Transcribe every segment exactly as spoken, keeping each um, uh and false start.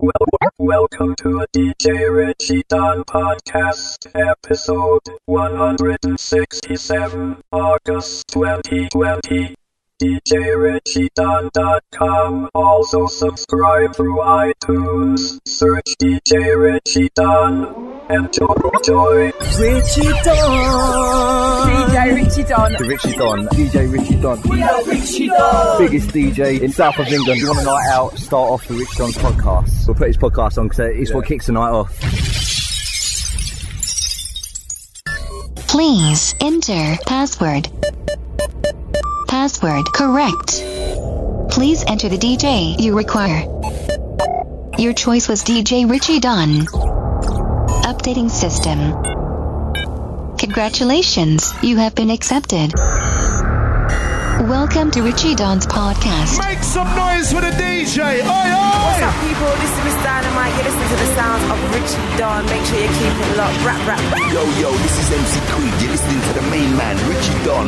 Well, welcome to a D J Richie Don podcast, episode one hundred sixty-seven, August twenty twenty. D J Richie Don dot com. Also subscribe through iTunes. Search D J Richie Don. Enjoy. Enjoy. Richie Don. D J Richie Don. The Richie Don. D J Richie Don. We are Richie Don. Biggest D J in south of England. You want a night out? Start off the Richie Don's podcast. We'll put his podcast on because it's yeah. what kicks the night off. Please enter password. Password correct. Please enter the D J you require. Your choice was D J Richie Don. Updating system. Congratulations, you have been accepted. Welcome to Richie Don's podcast. Make some noise for the D J. Oi, oi! What's up, people? This is Miss Dynamite. You're listening to the sounds of Richie Don. Make sure you keep it locked. Rap, rap, rap. Yo, yo, this is M C Creed. You're listening to the main man, Richie Don.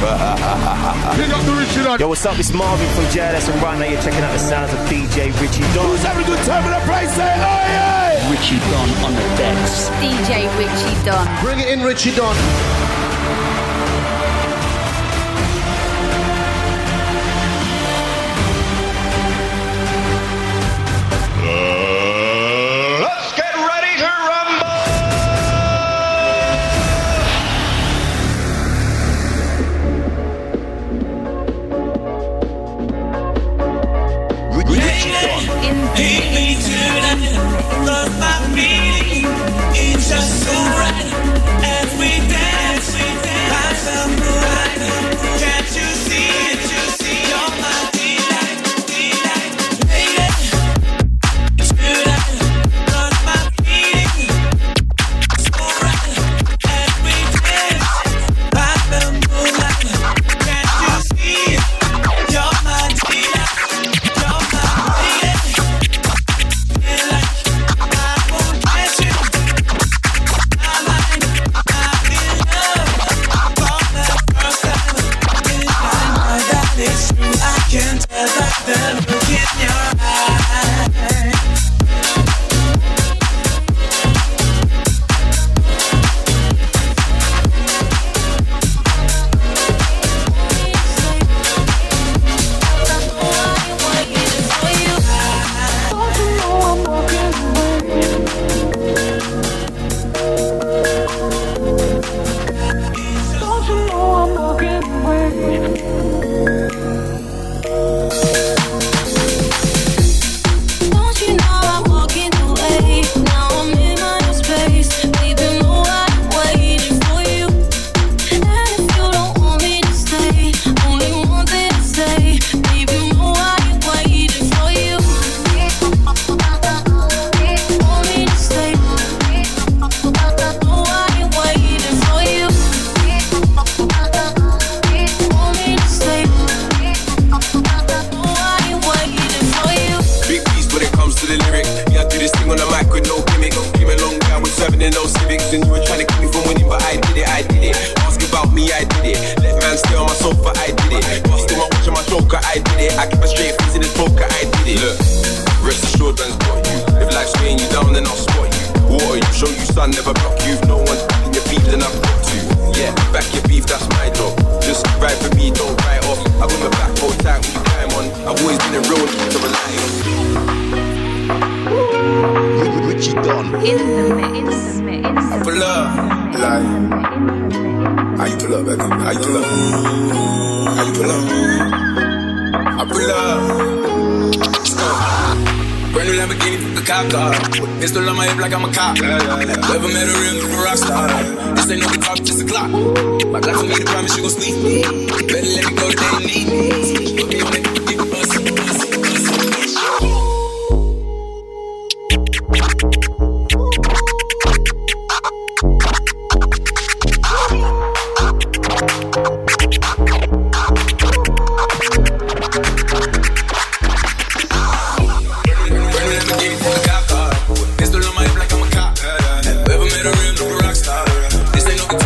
Big up to Richie Don. Yo, what's up? It's Marvin from J L S, and right now you're checking out the sounds of D J Richie Don. Who's having a good time in the place? Say, oi, oi! Richie Don on the decks. D J Richie Don. Bring it in, Richie Don.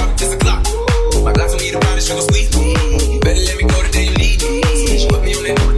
Better let me go the day you need me. Put me on that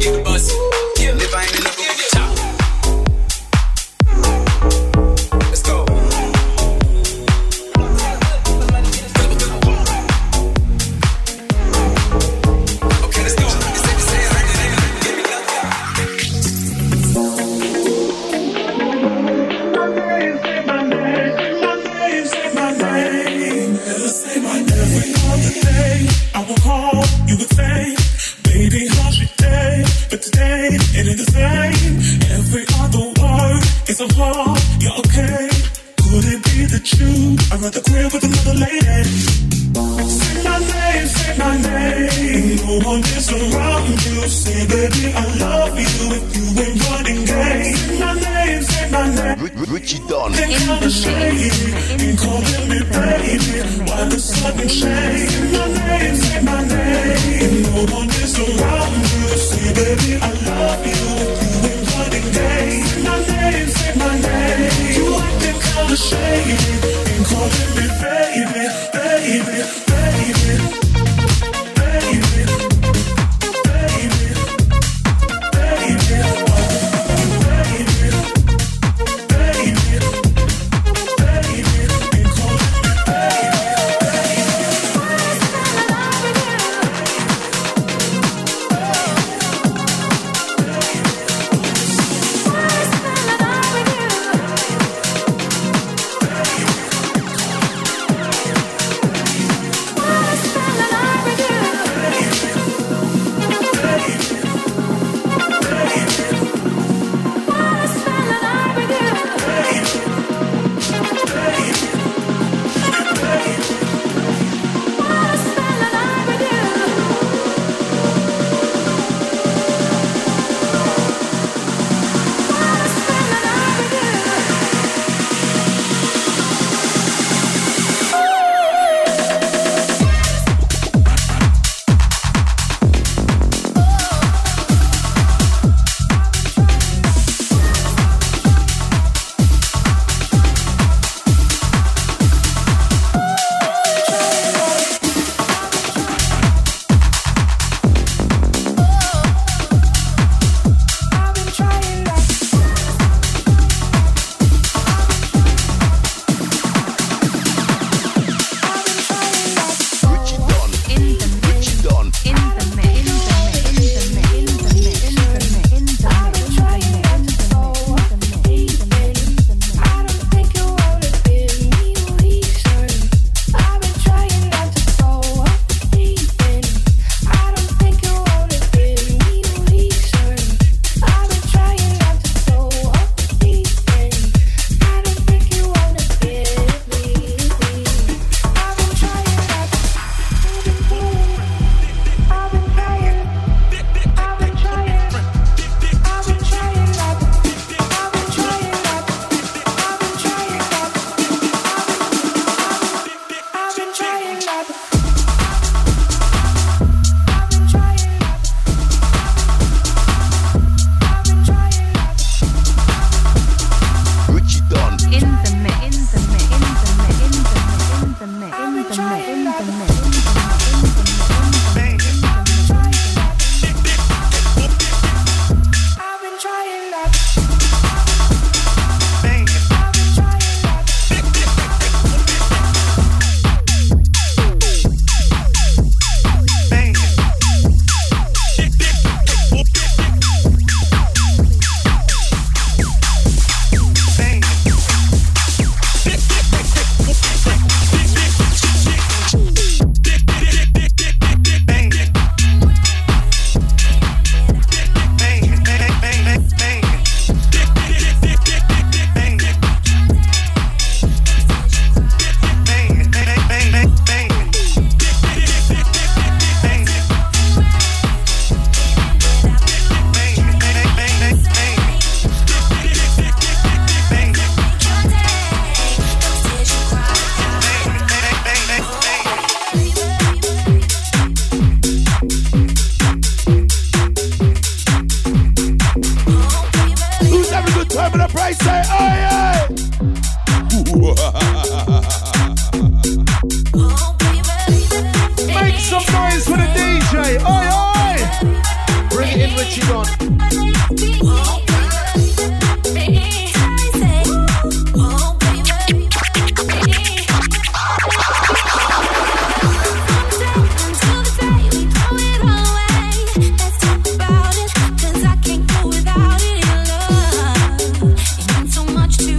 is a heart, you're okay. Could it be that you are at the crib with another lady? Say my name, say my name. No one is around you. Say, baby, I love you if you ain't running game. Say my name, say my name. R- Richie Don. Think I'm the shade. Ain't calling me baby. Why the sudden change? Say my name, say my name. No one is around you. Say, baby, I love you if you ain't running game. Say my name, say my name. You acting kinda shady. Ain't calling me baby, baby, baby, baby, baby, baby, much to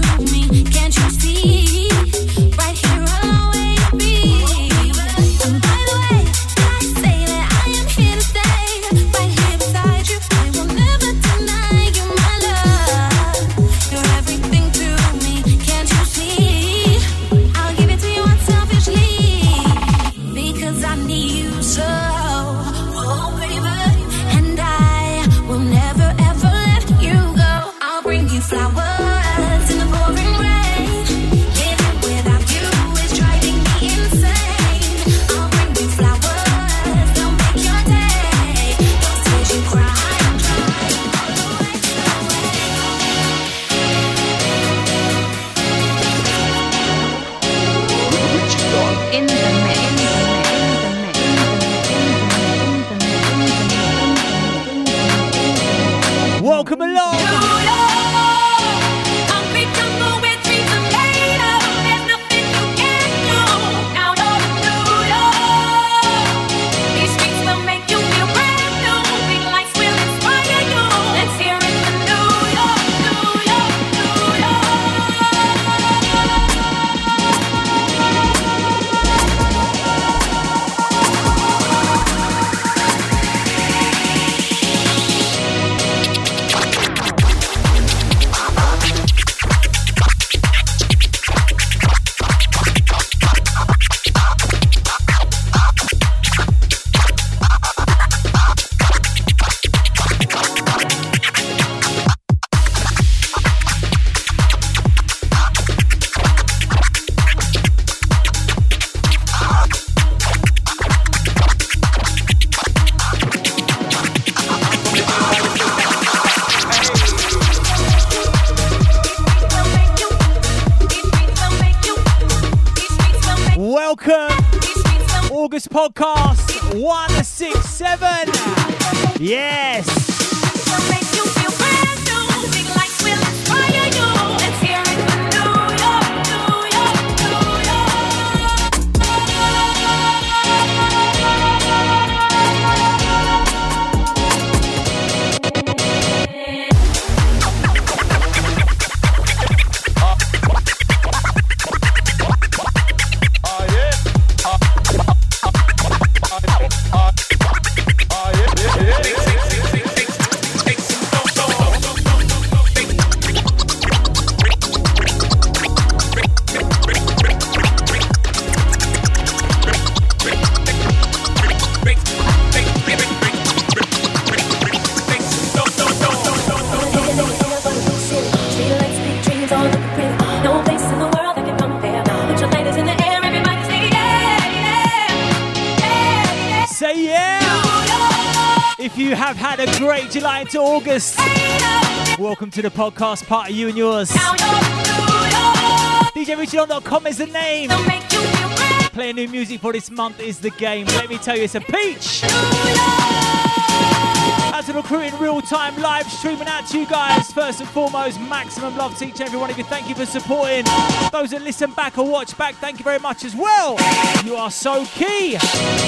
August podcast one six seven. Yes. You have had a great July into August. Welcome to the podcast party, you and yours. D J Richie Don dot com is the name. Playing new music for this month is the game. Let me tell you, it's a peach. As a recruiting real time live streaming out to you guys. First and foremost, maximum love to each and every one of you. Thank you for supporting. Those that listen back or watch back, thank you very much as well. You are so key.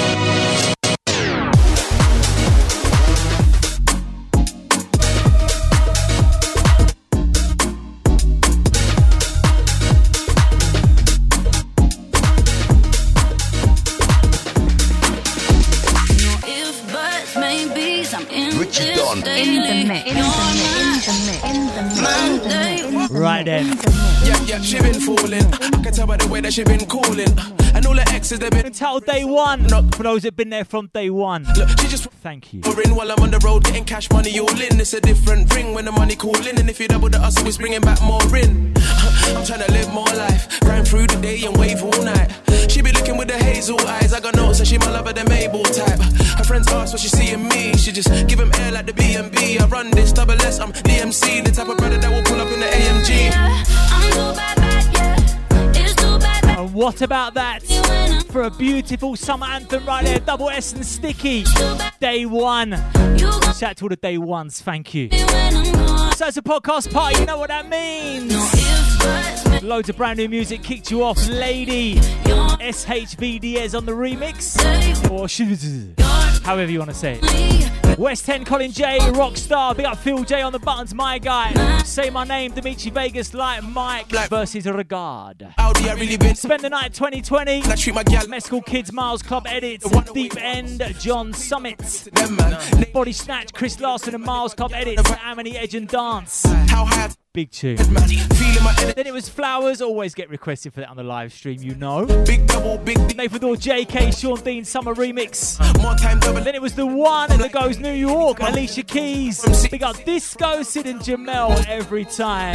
Right then. Yeah, yeah, she been fooling. I can tell by the way that she been cooling. And all the exes they've been until day one. For those that been there from day one. Look, she just thank you. In while I'm on the road getting cash money all in. It's a different ring when the money cooling. And if you double the hustle, it's bringing back more in. I'm trying to live more life. Grind through the day and wave all night. She be looking with the hazel eyes. I got notes and she my lover, the Mabel type. Her friends ask what she see in me. She just give them air like the B and B. I run this double S, I'm D M C. The type of brother that will pull up in the A M G. Yeah, I'm too bad, bad, yeah. It's too bad, bad. And what about that? For a beautiful summer anthem right there. Double S and Sticky. Day one. Shout out to all the day ones, thank you. So it's a podcast party, you know what that means. Loads of brand new music kicked you off. Lady S H V D S on the remix. Or however you want to say it. West End Colin J, Rockstar. Big up Phil J on the buttons, my guy. Say my name, Dimitri Vegas, like Mike versus Regard. Spend the night twenty twenty. Mescal Kids, Miles Club edits. Deep End, John Summit. Body Snatch, Chris Larson and Miles Club edits. Amity Edge and Dance. Big tune. Then it was Flowers. Always get requested for that on the live stream, you know. Big double, big Nathan Dawe, J K, Sean Dean, Summer Remix. Then it was The One and the Goes New York, Alicia Keys. Big up Disco, Sid and Jamel every time.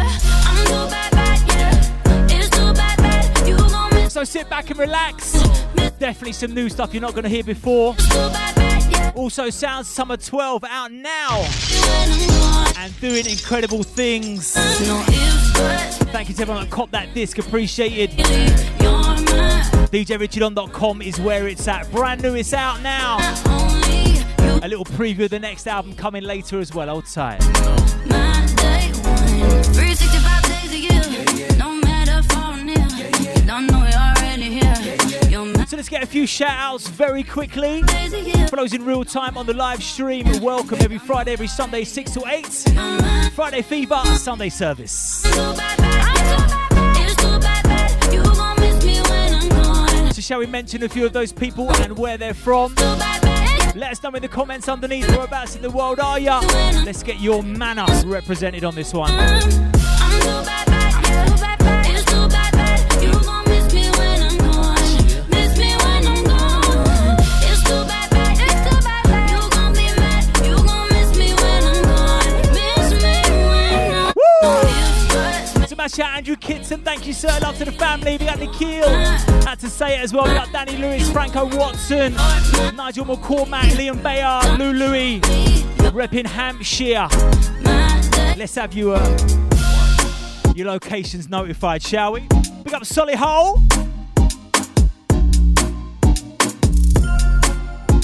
So sit back and relax. Definitely some new stuff you're not going to hear before. Also Sounds Summer twelve out now. And doing incredible things. Thank you to everyone that copped that disc, appreciated. D J Richie Don dot com is where it's at. Brand new, it's out now. A little preview of the next album coming later as well, hold tight. three sixty-five days a year. No matter far or near. You don't know you're already here. So let's get a few shout outs very quickly. For those in real time on the live stream, welcome every Friday, every Sunday, six to eight. Friday Fever, Sunday service. So shall we mention a few of those people and where they're from? Let us know in the comments underneath. Whereabouts in the world are ya? Let's get your manner represented on this one. Smash out Andrew Kitson, thank you sir, love to the family. We got Nikhil, had to say it as well. We got Danny Lewis, Franco Watson, Nigel McCormack, Liam Bayer, Lou Louis, repping Hampshire. Let's have you uh, your locations notified, shall we? Big up Solihull.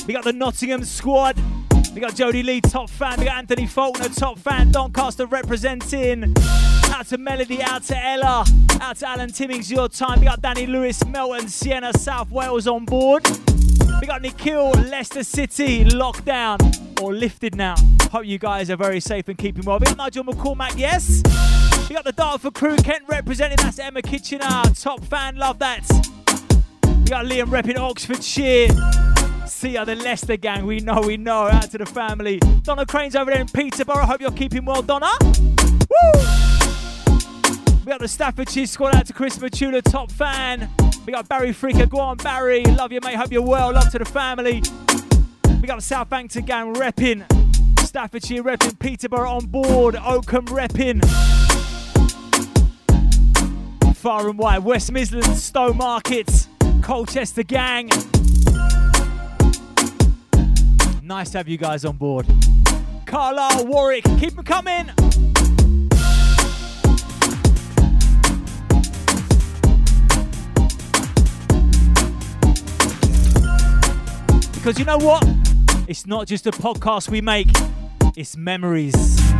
We got the Nottingham squad. We got Jodie Lee, top fan. We got Anthony Faulkner, top fan. Doncaster representing. Out to Melody, out to Ella. Out to Alan Timmings, your time. We got Danny Lewis, Melton, Sienna, South Wales on board. We got Nikhil, Leicester City, lockdown or lifted now. Hope you guys are very safe and keeping well. We got Nigel McCormack, yes. We got the Dartford crew, Kent representing. That's Emma Kitchener, top fan, love that. We got Liam repping Oxfordshire. See ya, the Leicester gang, we know, we know. Out to the family. Donna Crane's over there in Peterborough. Hope you're keeping well, Donna. Woo! We got the Staffordshire squad, out to Chris Machula, top fan. We got Barry Freaker, go on Barry. Love you, mate, hope you're well. Love to the family. We got the Southampton gang repping. Staffordshire repping. Peterborough on board. Oakham repping. Far and wide. West Midlands, Stowe Market. Colchester gang. Nice to have you guys on board. Carlisle, Warwick, keep them coming. Because you know what? It's not just a podcast we make, it's memories.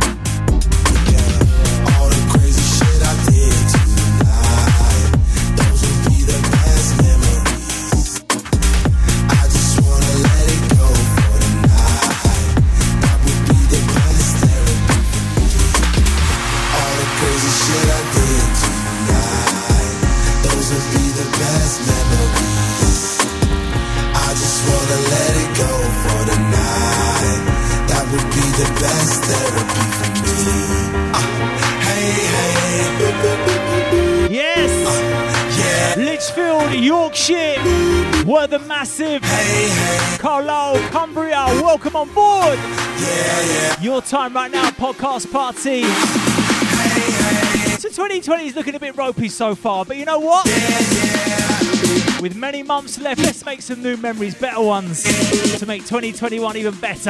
All the crazy shit I did tonight, those will be the best memories. I just wanna let it go for the night. That would be the best therapy for me. All the crazy shit I did tonight, those will be the best memories. I just wanna let it go for the night. That would be the best therapy for me. Uh, hey, hey. Yes. Uh, yeah. Lichfield, Yorkshire. Were the massive. Hey, hey. Carlisle, Cumbria. Welcome on board. Yeah, yeah. Your time right now, podcast party. Hey, hey. So twenty twenty is looking a bit ropey so far, but you know what? Yeah, yeah. With many months left, let's make some new memories, better ones, to make twenty twenty-one even better.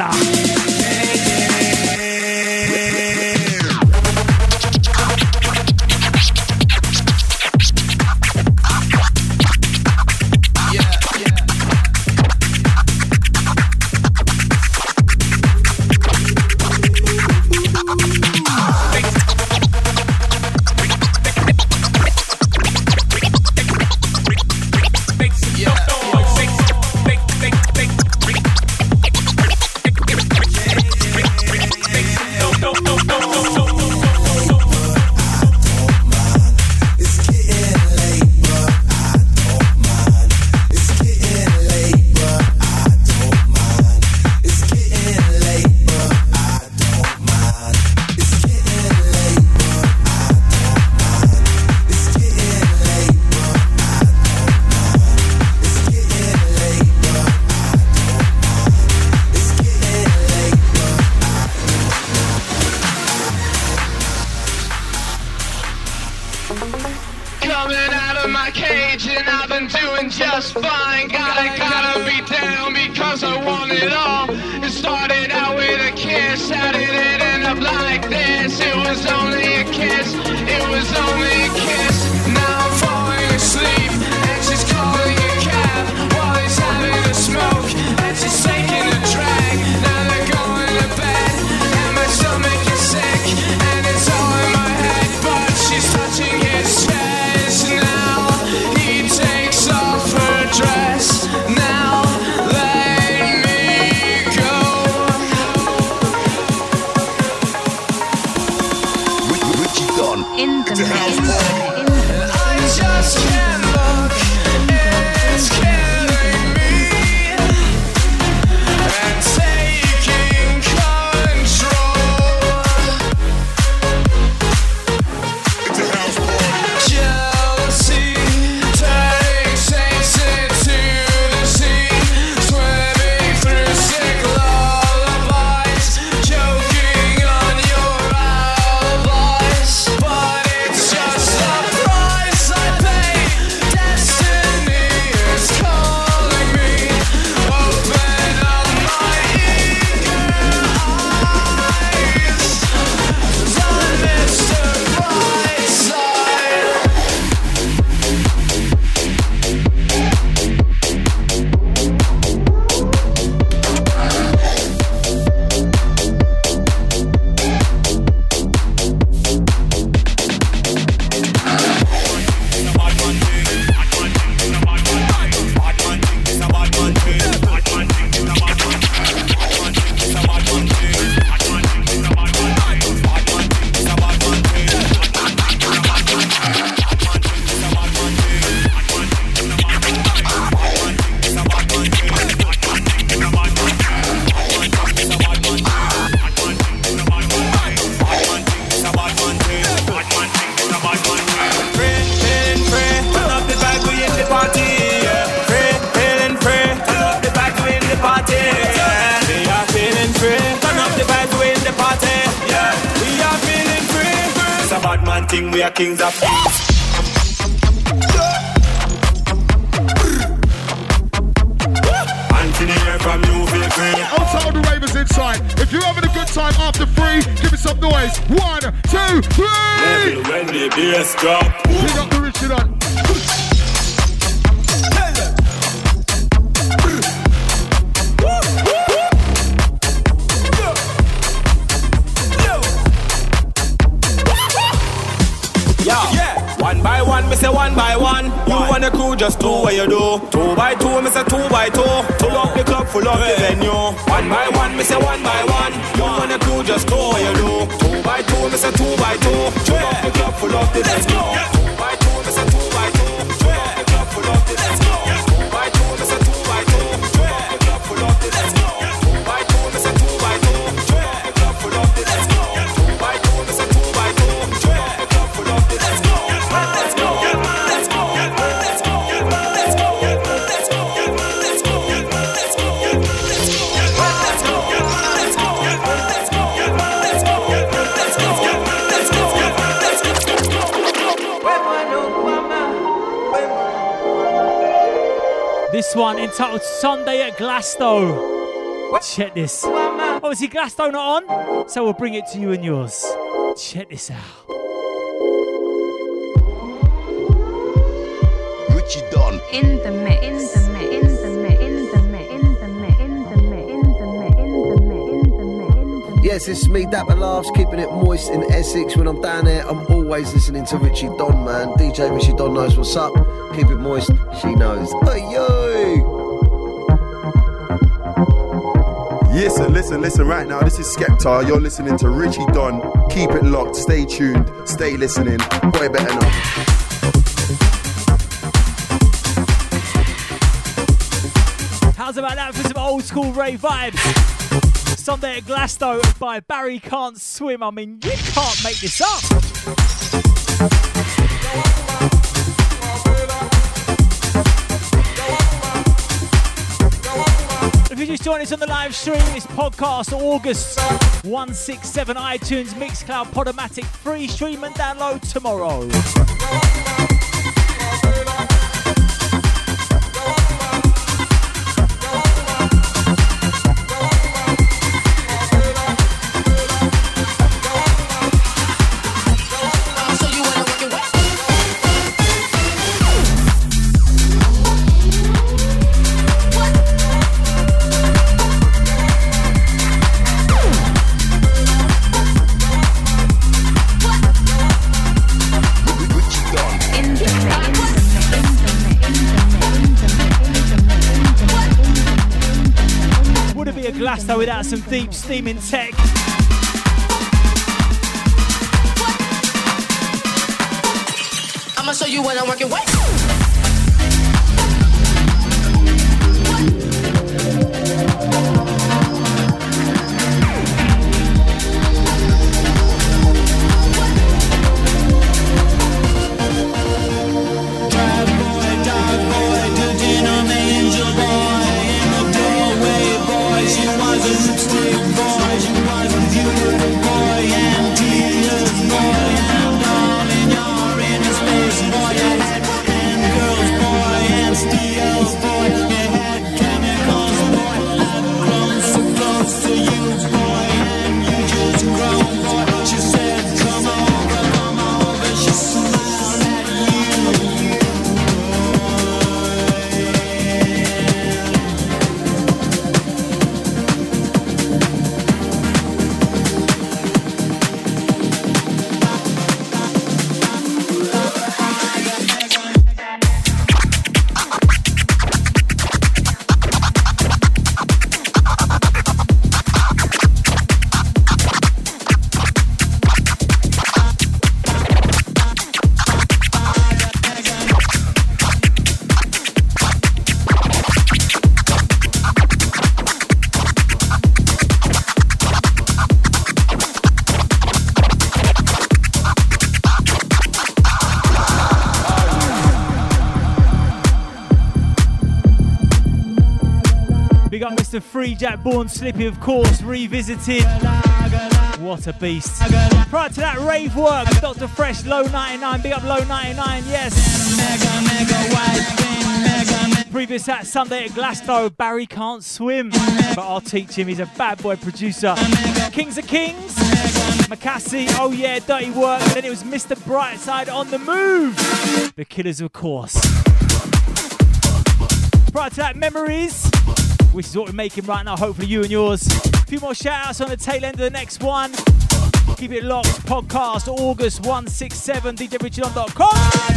Just a price I pay. bad man thing, we are kings of from you, feel free. Outside all the ravers inside. If you're having a good time after three, give me some noise. One, two, three. Level when the bass drop. Pick up the Richie Dunn. One by one, me say one by one. You and the crew just do what you do. Two by two, me say two by two. Full up the club, full up the venue. One by one, me say one by one. You and the crew just do what you do. Two by two, me say two by two. Full up the club, full up the venue. Two by two, me say two by two. Full up the club, full up the venue. Two by two, me say two by two. Full up the club, full up the venue. Two by two, me say two by two. Full up the club, full up the venue. Two by two, me say two by two. Full up the club, full up the venue. Let's go, let's go, let's go, let's go, let's go, let's go, let's go, let's go, let's go, let's go, let's go, let's go, let's go, let's go. This one entitled Sunday at Glasgow. Check this. Obviously Glasgow not on, so we'll bring it to you and yours. Check this out. Done. In the mix, in the mix, in the mix, in the mix, in the mix, in the mix, in the mix, in the mix, in the mix. Yes, it's me, Dapper Laughs, keeping it moist in Essex. When I'm down there, I'm always listening to Richie Don, man. D J Richie Don knows what's up. Keep it moist, she knows. Hey, yo! Yes, sir, listen, listen right now. This is Skepta. You're listening to Richie Don. Keep it locked, stay tuned, stay listening. Boy, better not. How's about that for some old school rave vibes? Sunday at Glasgow by Barry Can't Swim. I mean, you can't make this up. If you just joined us on the live stream, it's podcast August one sixty-seven, iTunes, Mixcloud, Podomatic, free stream and download tomorrow. Glasgow without some deep steaming tech. I'ma show you what I'm working with. Mister Free Jack Born Slippy, of course, revisited. What a beast. Prior to that, rave work, Doctor Fresh, Low ninety-nine, big up Low ninety-nine, yes. Previous that Sunday at Glasgow, Barry can't swim, but I'll teach him, he's a bad boy producer. Kings of Kings, Makassi, oh yeah, dirty work. And then it was Mister Brightside on the move. The Killers, of course. Prior to that, Memories, which is what we're making right now, hopefully you and yours. A few more shout outs on the tail end of the next one. Keep it locked. Podcast August one sixty-seven, d j richie don dot com.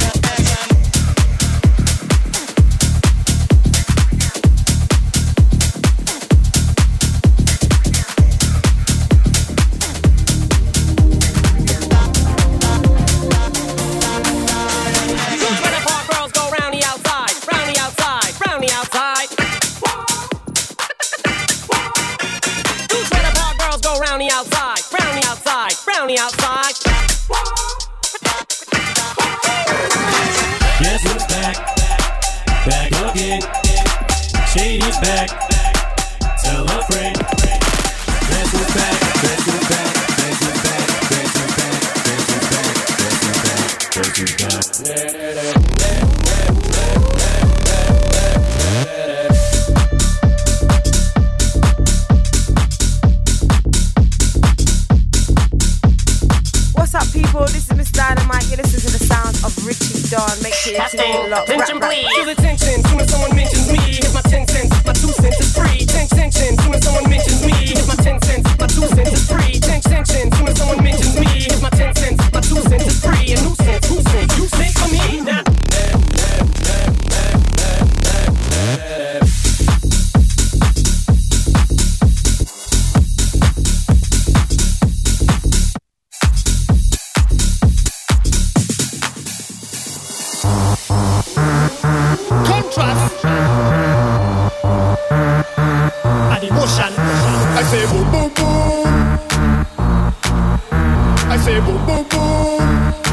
Brownie outside. Guess who's back? Back again. Shady's back. Tell a friend. Guess who's back? Guess who's back? Guess who's back? Guess who's back? Guess who's back? Guess who's back? Guess who's back? What's up, people? This is Miss Dynamite. You listen to the sounds of Richie Don. Make sure you tune in. Tension, please. Feel the tension. Soon as someone mentions me, here's my ten cents. My two cents is free. Tension. Soon as someone mentions me, here's my ten cents. My two cents is free. Tension. Soon as someone mentions me, here's my ten cents. My two cents is free. And who cents? Who cents? You cents for me now. I say boom boom boom. I say boom boom boom.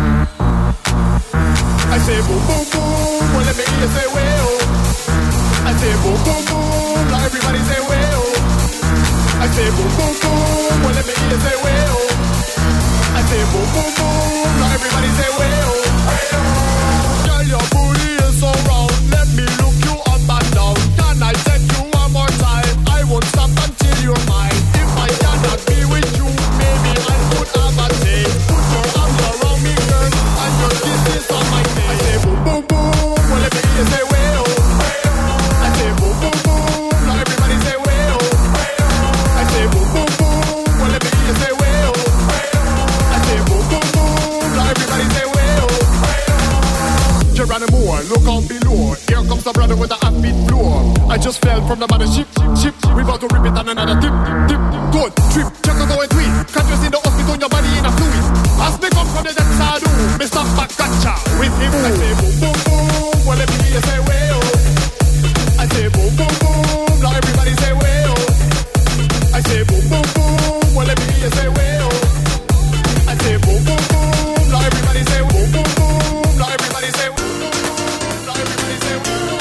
I say boom boom boom. Well, let me hear you say well. I say boom boom boom. Now everybody say well. I say boom boom boom. Well, let me hear you say well. I say boom boom boom. Now everybody say well. Girl, your booty is so round. Let me look you up and down. Can I take you one more time? I won't stop until you're mine. If I cannot be with you, maybe I could have a day. Put your arms around me, girl, and your kisses on my face. I say boom, boom, boom. Well, let me hear you say well. I say boom, boom, boom. Now everybody say well. I say boom, boom, boom. Well, let me hear you say well. I say boom, boom, boom. Now everybody say well. Geronimo, look on below. Here comes the brother with the upbeat floor. I just fell from the mothership, ship, ship. We about to rip it on another tip, tip, good trip. Check out how it tweet. Can't you see the hospital, your body in a fluid? As me come from the dead side, Mister Bakacha with him. I say boom, boom, boom. Well, let me hear you say well. I say boom, boom, boom. Now everybody say well. I say boom, boom, boom. Well, let me hear you say well. I say boom, boom, boom. Now everybody say boom, boom, boom. Now everybody say boom. Now everybody say boom.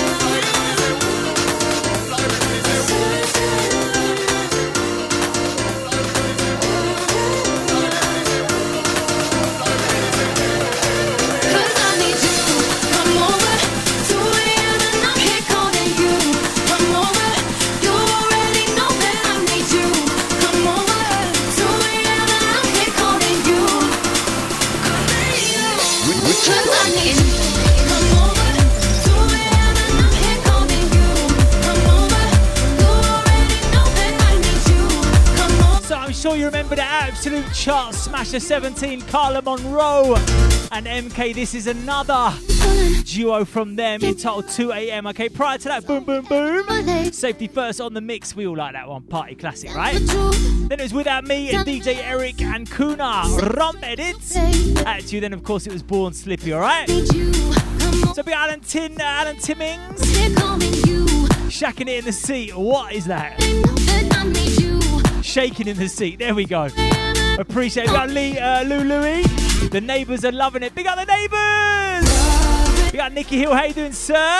Sure you remember the absolute chart smasher seventeen, Carla Monroe and M K. This is another duo from them entitled two a.m. Okay, prior to that, boom, boom, boom. Safety First on the mix. We all like that one. Party classic, right? Then it was Without Me and D J Eric and Kuna. Rump edits. At you, then of course it was Born Slippy, alright? So big Alan Tin, uh, Alan Timmings. Shacking it in the seat. What is that? Shaking in the seat. There we go. Appreciate it. We got Lee, uh, Lou Louie. The neighbours are loving it. Big up the neighbours. We got Nicky Hill. How you doing, sir?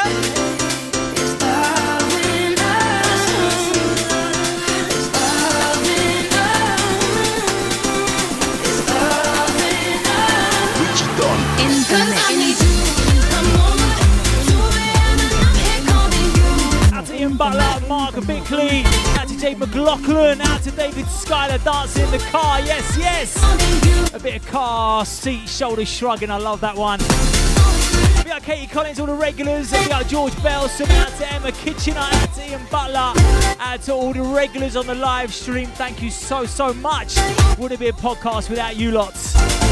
Parker Bickley. Out to Jade McLaughlin. Out to David Skyler dancing in the car. Yes, yes. A bit of car seat shoulder shrugging. I love that one. We got Katie Collins, all the regulars. We got George Belson. Out to Emma Kitchener. Out to Ian Butler. Out to all the regulars on the live stream. Thank you so, so much. Wouldn't be a podcast without you lots.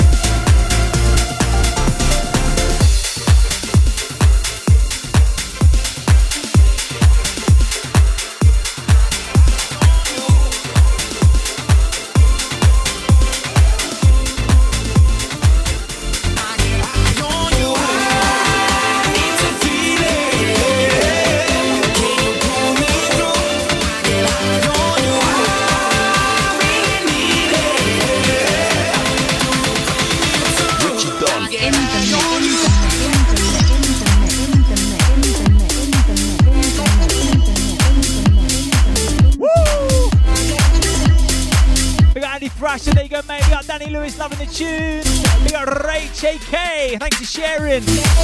Thrasher, there you go, mate. We got Danny Lewis loving the tune. We got Rach A K. Thanks for sharing.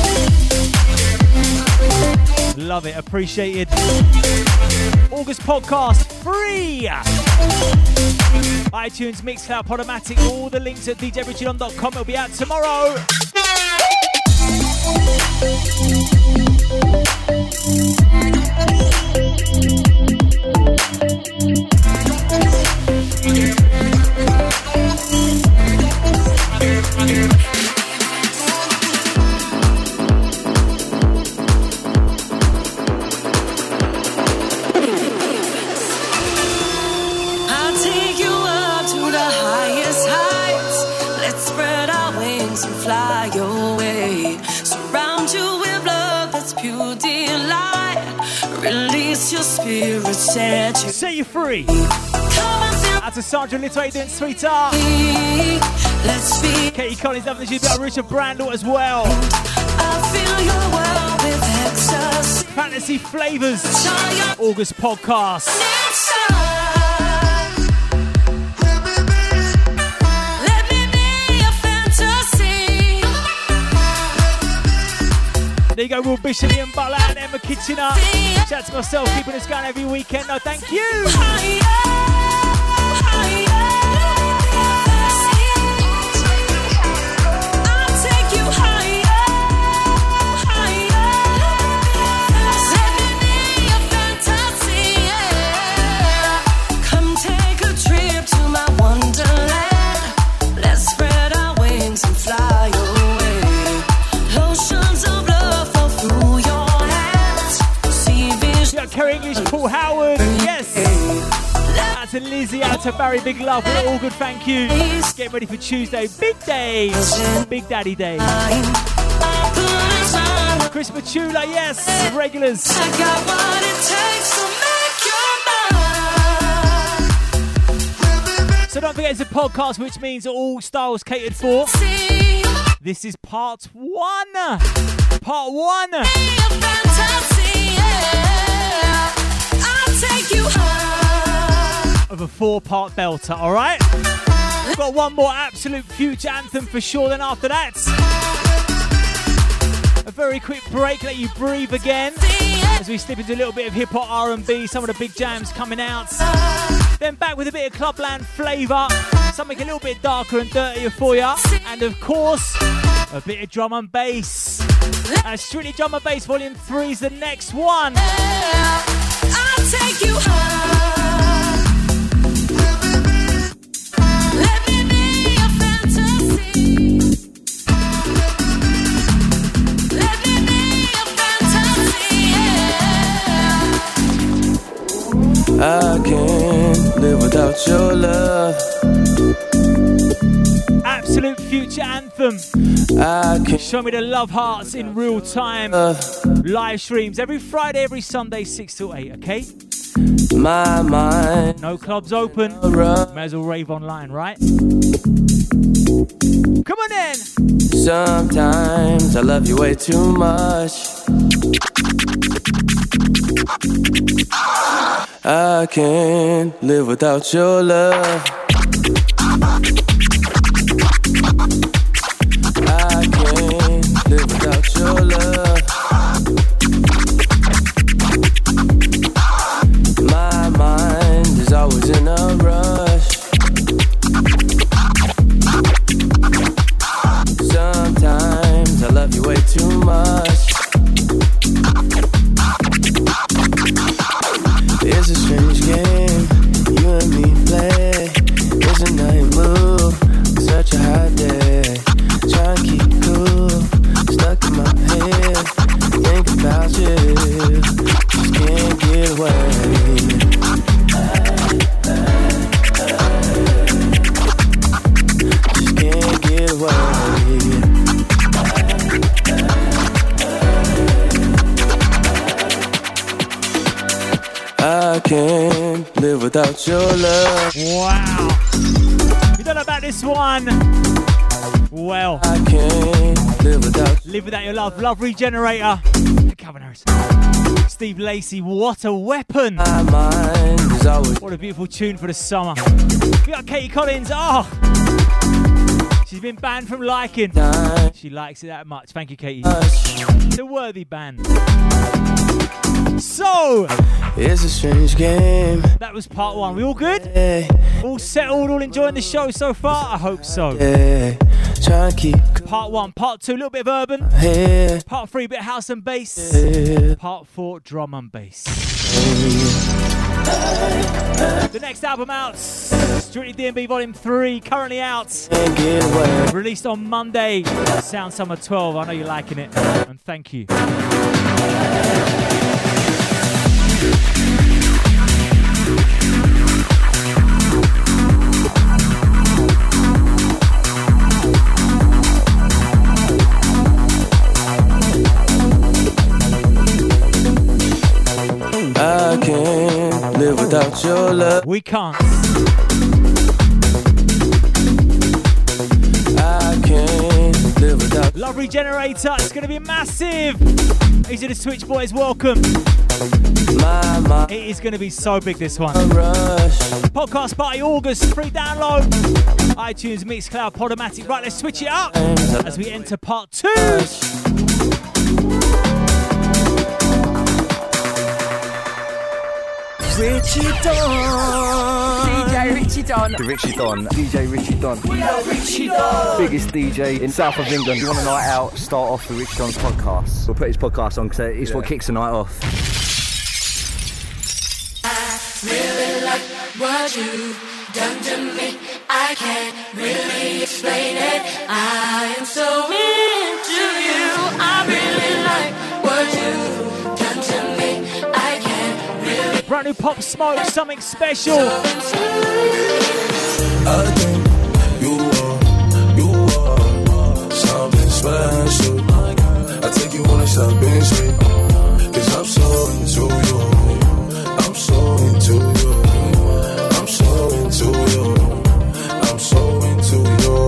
Love it, appreciated. August podcast free. iTunes, Mixcloud, Podomatic, all the links at d j richie don dot com. It'll be out tomorrow. Set you. Set you free. Out to Sandra Little, doing sweetheart. Let's be. Katie Collins, loving the show. Richard Brandle as well. I feel your world with excess. Fantasy Flavors. August podcast. There you go, Will Bishop, Ian Butler, and Emma Kitchener. Shout out to myself, keeping us going every weekend. No, thank you. Come take a trip to my wonderland. Let's spread our wings and fly away. Oceans of Kerry English, Paul Howard, yes. Out to Lizzie, out to Barry, big love. We're all good, thank you. Getting ready for Tuesday, big day, Big Daddy Day. Chris Machula, yes, regulars. I got what it takes to make you mine. So don't forget, it's a podcast, which means all styles catered for. This is part one. Part one. Take you of a four-part belter, all right? We've got one more absolute future anthem for sure. Then after that, a very quick break, let you breathe again as we slip into a little bit of hip-hop, R and B, some of the big jams coming out. Then back with a bit of Clubland flavour, something a little bit darker and dirtier for you, and of course, a bit of drum and bass. And Strictly Drum and Bass Volume three is the next one. I'll take you high. Let me be your fantasy. Let me be your fantasy, yeah. I can't live without your love. Absolute future anthem. I can show me the love hearts in real time. Uh, Live streams every Friday, every Sunday, six till eight, okay? My mind. No clubs open. May as well rave online, right? Come on then. Sometimes I love you way too much. I can't live without your love. I can't live without your love. My I can't live without your love. Wow. You don't know about this one? Well, I can't live without Live Without Your Love, Love Regenerator. Calvin Harris. Steve Lacey, what a weapon. my mind is always What a beautiful tune for the summer. We got Katie Collins. Oh, she's been banned from liking. She likes it that much. Thank you, Katie. It's a worthy ban. So, it's a strange game. That was part one. We all good? All settled? All enjoying the show so far? I hope so. Yeah, try and keep Part one. Part two, a little bit of urban. yeah. Part three, bit of house and bass. Yeah. Part four, drum and bass. The next album out, Strictly D and B Volume three, currently out. Released on Monday. Sound Summer twelve. I know you're liking it. And thank you. I can't live without your love. We can't. I can't live without Love Regenerator. It's going to be massive. These are the Switch Boys. Welcome. my mind. It is going to be so big, this one. Rush. Podcast Party August. Free download. iTunes, Mixcloud, Podomatic. Right, let's switch it up as we enter part two. Richie Don. D J Richie Don. The Richie Don. D J Richie Don. We are Richie Don. Biggest D J in south of England. You want a night out? Start off with Richie Don's podcast. We'll put his podcast on because it's what kicks the night off. Really like what you've done to me. I can't really explain it. I am so into you. I really like what you've done to me. I can't really. Brand new Pop Smoke, something special. I think you are, you are something special. I take you on a shopping spree, 'cause I'm so into you. I'm so into you. I'm so into you. I'm so into you,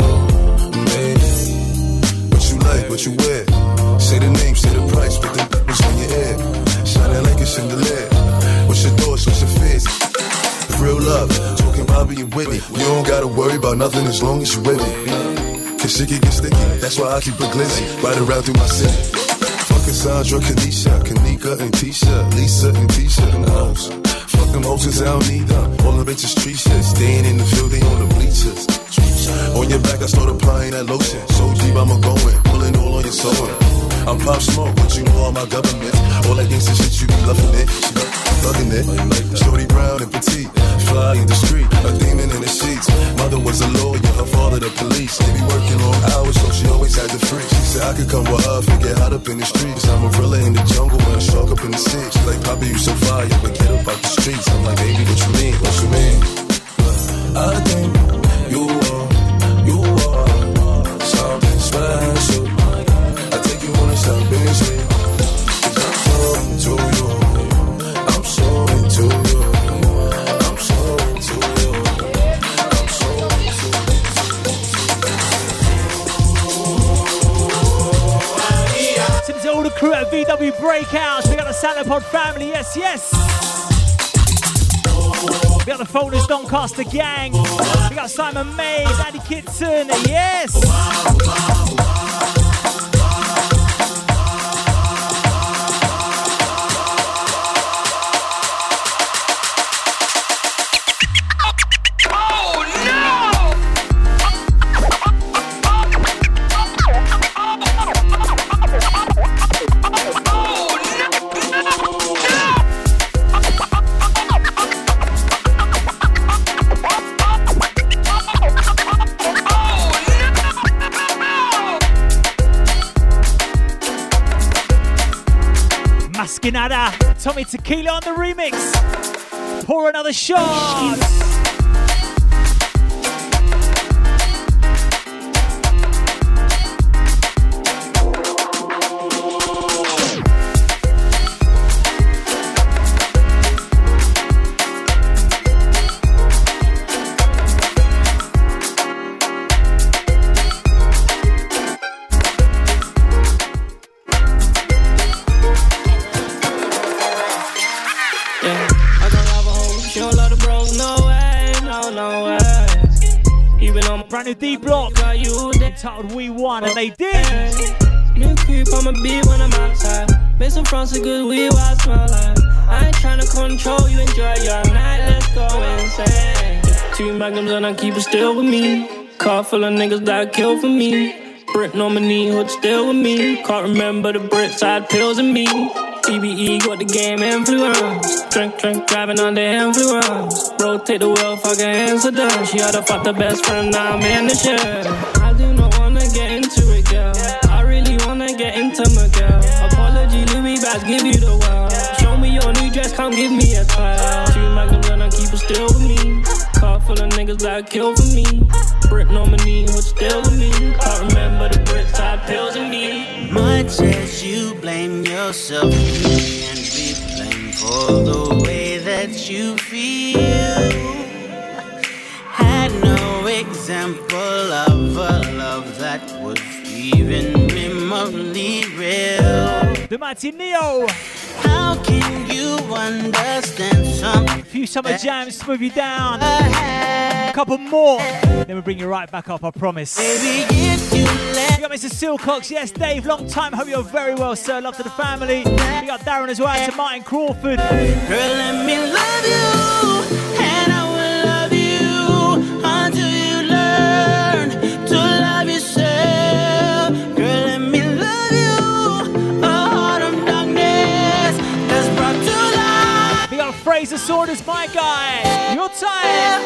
baby. What you like, what you wear? Say the name, say the price, put the what's on your head. Shining like a chandelier. What's your thoughts, what's your fears? Real love, talking Bobby and Whitney. You don't gotta worry about nothing as long as you with me. Cause shit can get sticky, that's why I keep a glizzy right around through my city. Fucking Sandra, Kanisha, Kanika and Tisha, Lisa and Tisha in the house. Fuck them hoes 'cause I don't need them. All the bitches tree shit, staying in the field, they on the bleachers. On your back, I start applying that lotion. So deep, I'ma go in, pulling all on your soul. I'm Pop Smoke, but you know all my government. All that gangsta shit, you be bluffing it. Thugging it. Shorty brown and petite. Fly in the street, a demon in the sheets. Mother was a lawyer, her father the police. They be working long hours, so she always had the free. She said I could come with her, forget hot up in the streets. I'm a gorilla in the jungle and a shark up in the sea. She like, Papa, you so fire, but get up out the streets. I'm like, baby, what you mean? What you mean? I think you are, you are something special. I take you on a shopping spree, 'cause I'm so into you. I'm so into you. I'm so into you. I'm so into you. Since all the crew at V W Breakouts, we got the Santapod family, yes, yes. We got the Folders Doncaster gang. We got Simon May, Daddy Kitson, yes. Maskinada, Tommy Tequila on the remix. Pour another shot. Brand new D Block entitled We Won, and they did. New creep, I'ma be when I'm outside. Make some France, a good weed while I smell like. I ain't tryna control you, enjoy your night, let's go insane. Two magnums and I keep it still with me. Car full of niggas that kill for me. Brick on my knee, hood still with me. Can't remember the Brit side pills in me. T B E got the game influence. Drink, drink, driving under influence. Rotate the wheel, fucking incident. She had to fuck the best friend, now I'm in the shit. I do not wanna get into it, girl. I really wanna get intimate, girl. Apology, Louis bags, give you the world. Show me your new dress, come give me a twirl. Two magnums and I keep it still with me. Car full of niggas that kill for me. Brick on my knee, hood still with me. Can't remember the Brit side pills in me. Much as you blame yourself, you can be blamed for the way that you feel. Had no example of a love that was even remotely real. The mighty Neo. How can you understand something? A few summer jams to move you down. A couple more, then we'll bring you right back up, I promise. Baby, if you let we got Mister Silcox, yes, Dave, long time, hope you're very well, sir. Love to the family. We got Darren as well, to Martin Crawford. Girl, let me love you, and I will love you until you learn to love yourself. Girl, let me love you, a heart of darkness that's brought to life. We got Fraser Saunders, my guy. Your time.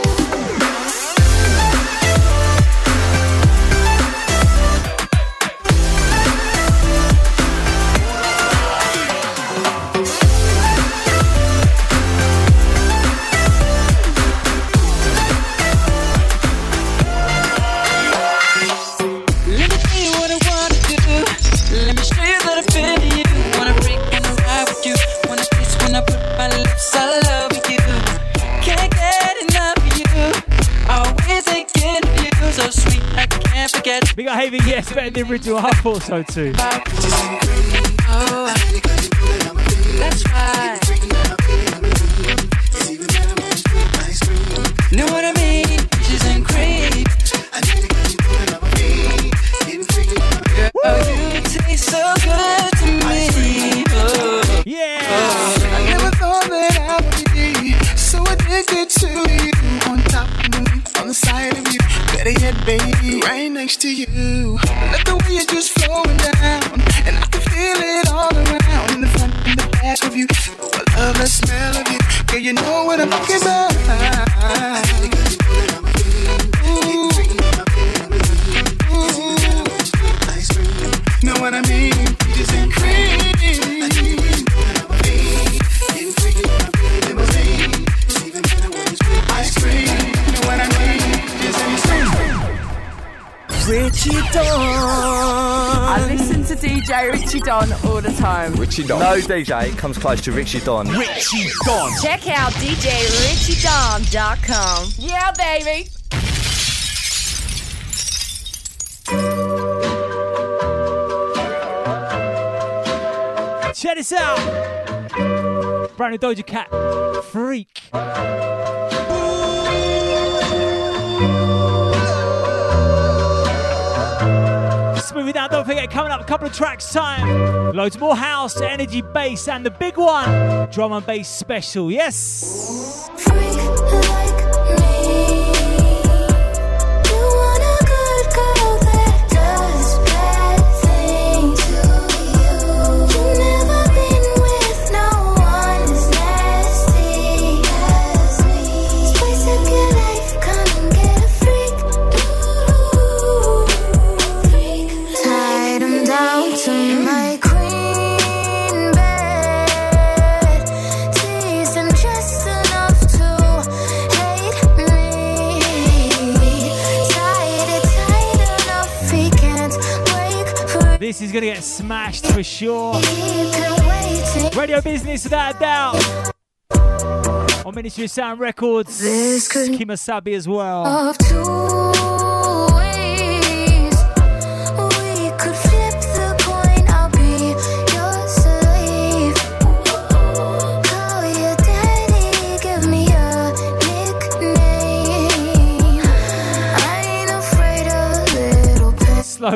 We got Haven, yes, better than the original. I thought so too. Oh, that's right. Know what I mean? She's in creep. Oh, you taste so good to me. Oh, yeah. Oh, I never thought that I would be so addicted to you. On top of me, on the side of you. Better yet, baby, right next to you. Let the way you're just flowing down, and I can feel it all around, in the front and the back of you. Oh, I love the smell of you. Girl, you know what I'm talking about. Ooh. Ooh. Know what I mean? Just in cream. Richie Don. I listen to D J Richie Don all the time. Richie Don. No D J comes close to Richie Don. Richie Don. Check out D J Richie Don dot com. Yeah, baby. Check this out. Brand new Doja Cat. Freak. Smooth it down, don't forget, coming up a couple of tracks time. Loads more house, energy, bass, and the big one, drum and bass special, yes. This is going to get smashed for sure. Radio business without a doubt. On Ministry of Sound Records. Kimasabi as well. Afraid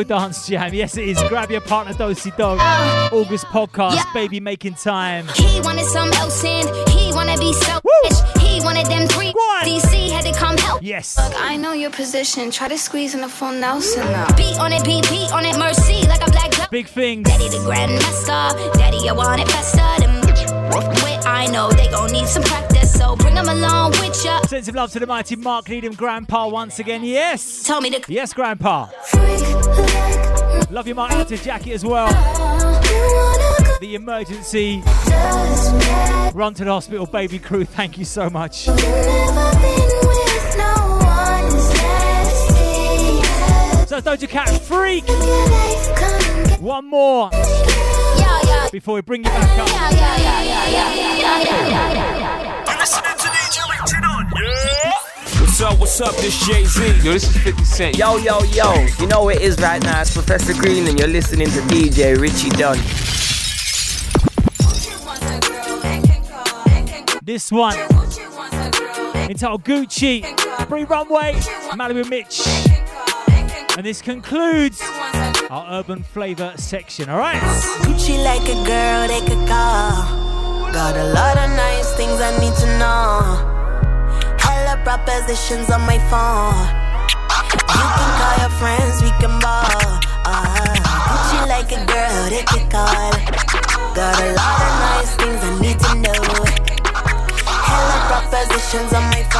Slow Dance Jam. Yes, it is. Grab your partner, Dosey Dog. August podcast, Yeah. Baby Making Time. He wanted some else and he wanna be selfish. He wanted them three D C had to come help. Yes. Look, I know your position. Try to squeeze in the full Nelson now. Beat on it, beat, beat on it, mercy like a black belt. Big things. Daddy the grandmaster. Daddy, I want it faster than what I know. They gon' need some practice, so bring them along with ya. Sense of love to the mighty Mark Needham, Grandpa, once again. Yes. Tell me to. Yes, Grandpa. Love your Mark out to Jackie as well. The emergency run to the hospital baby crew. Thank you so much. So Doja Cat Freak. One more before we bring you back up. You're listening to D J Richie Don. Yeah. What's up, what's up, this Jay-Z. Yo, this is fifty Cent. Yo, yo, yo. You know what it is right now. It's Professor Green and you're listening to D J Richie Don. This one entitled Gucci, Free Runway, Malibu Mitch. And this concludes our urban flavor section, alright? Gucci like a girl they could call. Got a lot of nice things I need to know. Hella propositions on my phone. You can call your friends, we can ball. Uh, Gucci like a girl they could call. Got a lot of nice things I need to know. Hella propositions on my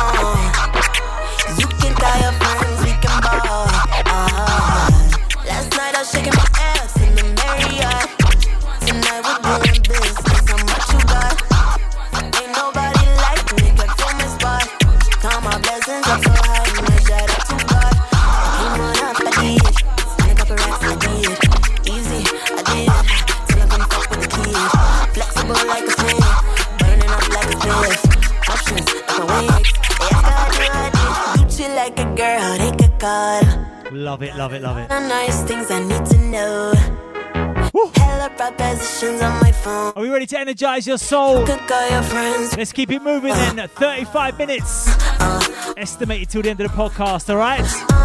phone. You can call your friends, we can ball. Uh, last night I was shaking my ass in the Marriott. Tonight we're doing business. How much you got? Ain't nobody like me, can fill my spot. Count my blessings up so high, and I shout out to God. I came on up, I did. Spend a couple racks, I did. Easy, I did. Till I come fuck with the kids. Flexible like a swing, burning up like a bliss. Options like a wig. Yes, I do, I did. Gucci like a girl, they could call. Love it, love it, love it. The nice things I need to know. Hella propositions on my phone. Are we ready to energize your soul? Could call your friends. Let's keep it moving then. thirty-five minutes. Estimated till the end of the podcast, alright?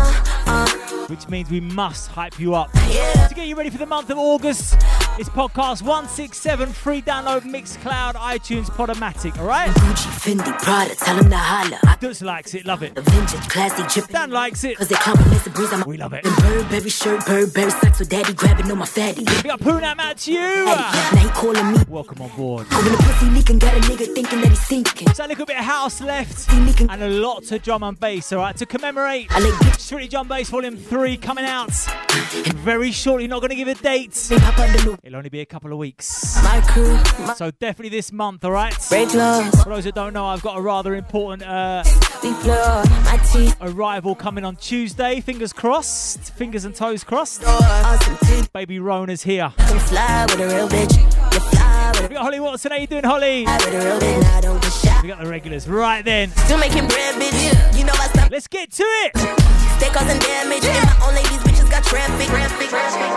Which means we must hype you up. To get you ready for the month of August, it's podcast one sixty-seven, free download, Mixcloud, iTunes, Podomatic, alright? Gucci, Fendi, Prada, tell them to holla. Dutch likes it, love it. The vintage, classy, drippin'. Dan likes it. Cause they compliments the breeze. I'm We love it. Burberry shirt, Burberry socks with daddy grabbing on my fatty. We got Poonam out to you. Now he calling me. Welcome on board. When the pussy leaking, got a nigga thinking that he's sinking. So a little bit of house left and a lot of drum and bass, alright? To commemorate Strictly Drum Bass Volume three coming out very shortly. Not going to give a date. It'll only be a couple of weeks. My crew, my so definitely this month, alright? For those that don't know, I've got a rather important uh, arrival coming on Tuesday. Fingers crossed. Fingers and toes crossed. Baby Rona's here. Come fly with a real bitch. You fly with a We got Holly Watson. How you doing, Holly? with a real bitch. I don't get shot. We got the regulars. Right then. Still making bread, bitch. You know I stop. Let's get to it. Stay causing damage. And my own ladies, bitches got traffic. Traffic.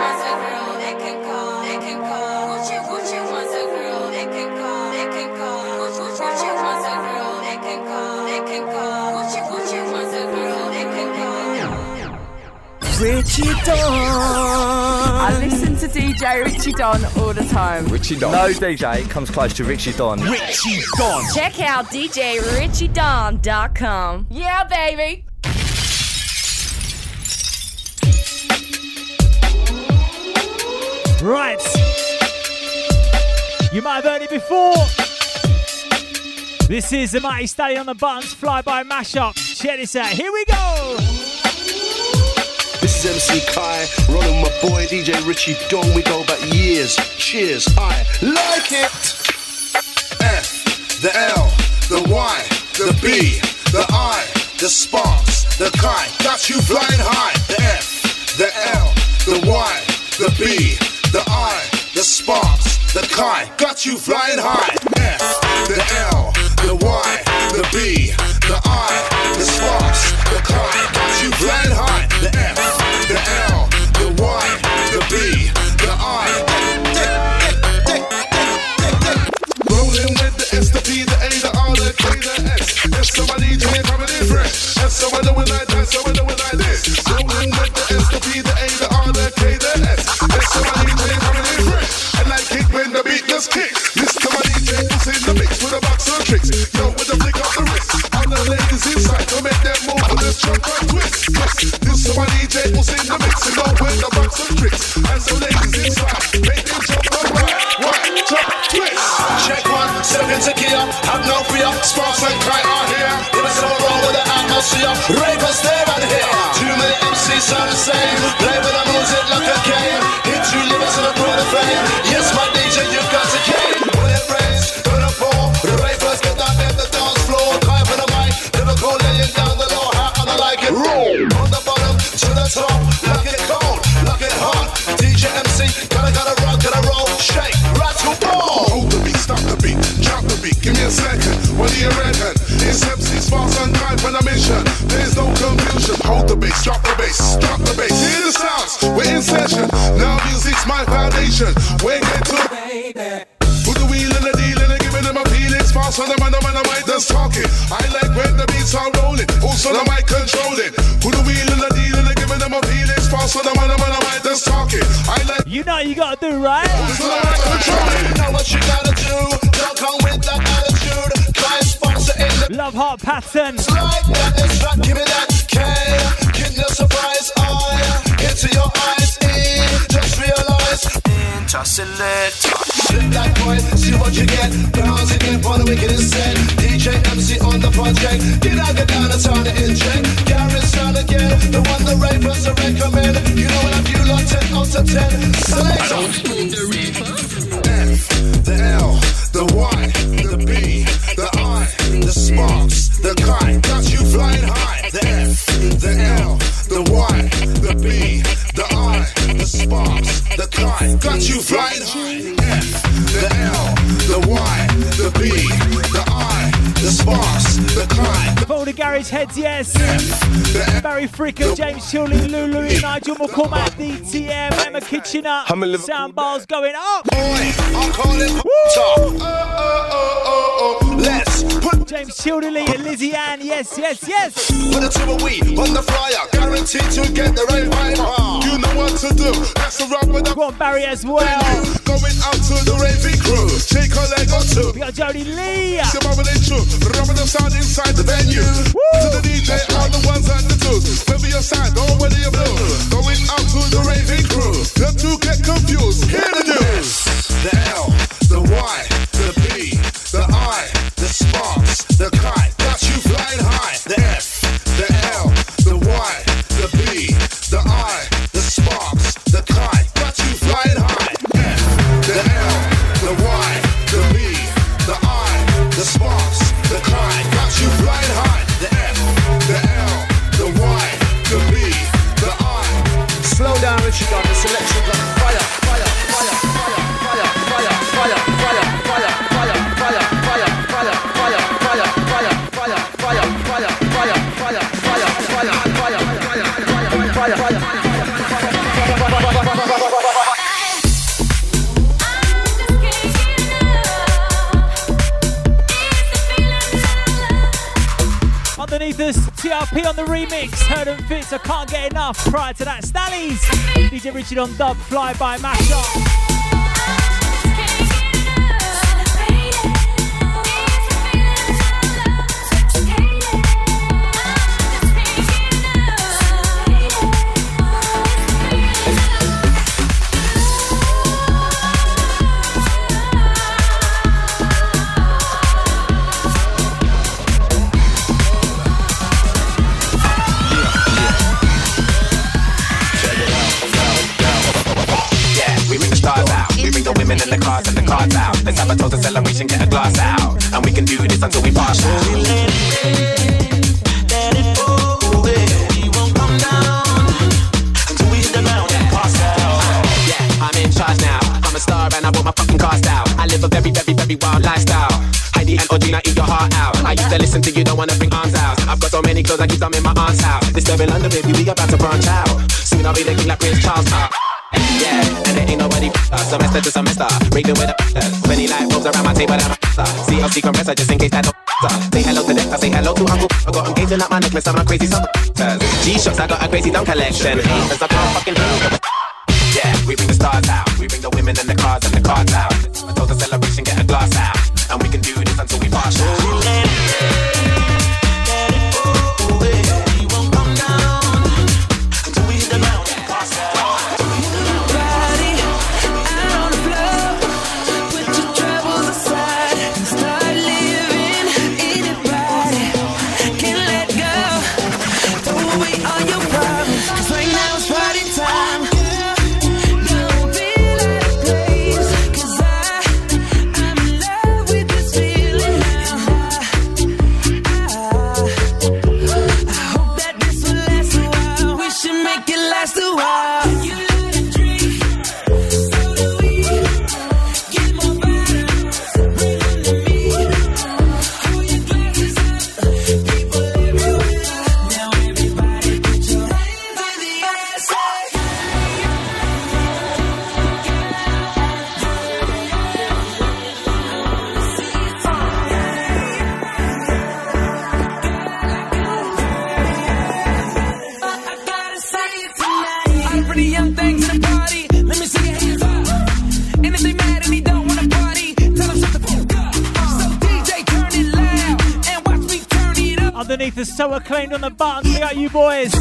Richie Don. I listen to D J Richie Don all the time. Richie Don. No D J comes close to Richie Don. Richie Don. Check out D J Richie Don dot com. Yeah, baby. Right. You might have heard it before. This is the Mighty Stallion on the Buttons Flyby Mashup. Check this out. Here we go. This is M C Kai, rolling with my boy D J Richie Don. We go back years. Cheers, I like it. F, the L, the Y, the B, the I, the Sparks, the Kai. Got you flying high. The F, the L, the Y, the B, the I, the Sparks, the Kai. Got you flying high. F, the L, the Y, the B, the I, the Sparks, the Kai. Got you flying high. The F, the L, the Y, the B, the I. Rolling with the S, the P, the A, the R, the K, the S. If somebody can't come in fresh, and so I do it like that, so I do it like this. Rolling with the S, the P, the A, the R, the K, see ya. Ravers there and here. Too many M Cs sound the same. Play with the music like a game. Hit two limits and a quarter flame. Yes, my D J, you got to game. When it rains, gonna pour. The ravers get down at the dance floor. Climb for the mic, Liverpool laying down the low. How I like it. Roll on the bottom to the top. Lock it cold, lock it hot. D J M C, gotta gotta rock, gotta roll, shake, rattle, ball. Hold the beat, stop the beat, drop the beat. Give me a second. What do you reckon? It's M C's fast and time for the mission. There's no confusion. Hold the bass, drop the bass, drop the bass. Hear the sounds, we're in session. Now music's my foundation. We're getting to baby. Put the wheel in the deal and giving them a feeling. Fast on the man, the man, the mic that's talking. I like when the beats are rolling. Also the mic controlling. Put the wheel in the deal and giving them a feeling. Fast on the man, the man, the mic that's talking. I like. You know you gotta do, right? Also the mic controlling. You know what you gotta do. Don't come with that attitude. Client sponsor in the Love Heart pattern. Like that is right, give me that K. Get no surprise, I into your eyes, E. Just realize. Interselect. Flip that coin, see what you get. Bounce again for the wicked instead. D J M C on the project. Get out, get down and sound to inject. Garrett sound again. The one the ravers I recommend. You know what I view like ten out of ten. Select. F, the L, the Y, the B, the I, the sparks, the kite, got you flying high. The F, the L, the Y, the B, the I, the sparks, the kite, got you flying high. F, the L, the Y, the B, the I, the sparks, the kite. For all the garage heads, yes. Barry Fricker, James Chilling, Lulu, Nigel McCormack, D T M, Emma Kitchener. Soundbars going up. I'll call it top. Oh, oh, oh, oh. Let's put James Childerley and Lizzie Ann. Yes, yes, yes. Put it to a we on the flyer. Guaranteed to get the right vibe. You know what to do. That's the rub with the. Go on, Barry as well. Going out to the raving crew. Shake a leg or two. We got Jody Lee. See my true. Rubbing the sound inside the venue. Woo! To the D J, all the ones and the twos. Whether you're sad or whether you're blue. Going out to the raving crew. Them two get confused. Hear the news. The L, the Y, the B, the I, the sparks, the kite, got you flying high. The F, the L, the Y, the B, the I, the sparks, the kite, got you flying high. F, the L, the Y, the B, the I, the sparks, the kite, got you flying high. The F, the L, the Y, the B, the I. Slow down, Richie Dunn. The selection's on fire, fire, fire, fire. Underneath us, T R P on the remix. Heard and Fits, I can't get enough. Prior to that, Stallies. D J Richard on dub, Fly By Mashup. Women in the cars and the cars out. Let's have a toast of celebration, get a glass out. And we can do this until we pass out. Let it go away. We won't come down until we hit the ground and pass out. Yeah, I'm in charge now. I'm a star and I bought my fucking cast out. I live a very, very, very wild lifestyle. Heidi and Audrina, eat your heart out. I used to listen to you, don't wanna bring arms out. I've got so many clothes, I keep them in my aunt's house. Disturbing London, baby, we about to branch out. Soon I'll be the king like Prince Charles. Yeah, and there ain't nobody uh, semester to semester. Breaking with the uh, twenty light bulbs around my table and my uh, C L C compressor just in case that don't uh, say hello to them, I say hello to Uncle. I got engaged in like my necklace, I'm a crazy summer. G-Shocks, I got a crazy dumb collection. Cause I can't fucking do. Yeah, we bring the stars out. We bring the women and the cars and the cards out. A total celebration, get a glass out. And we can do this until we pass out. underneath is so acclaimed on the buttons. We got you boys.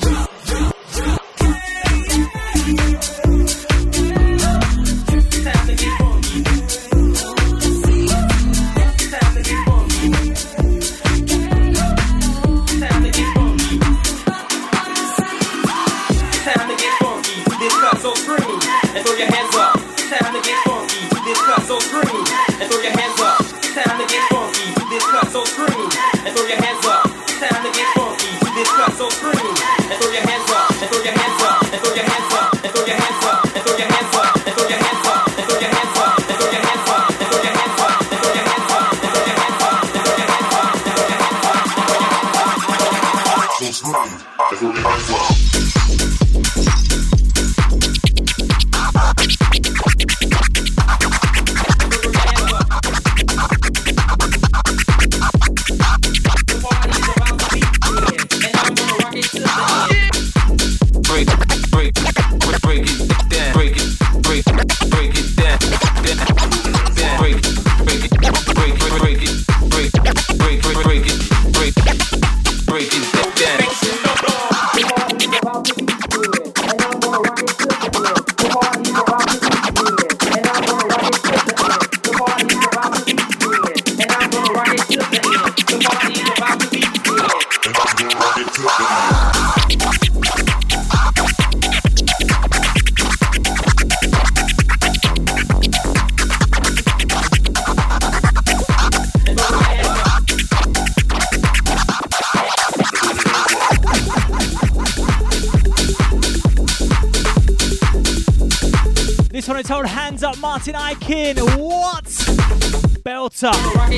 This one I told hands up, Martin Ikin. What? Belter.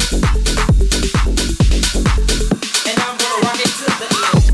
And I'm gonna rock it to the end.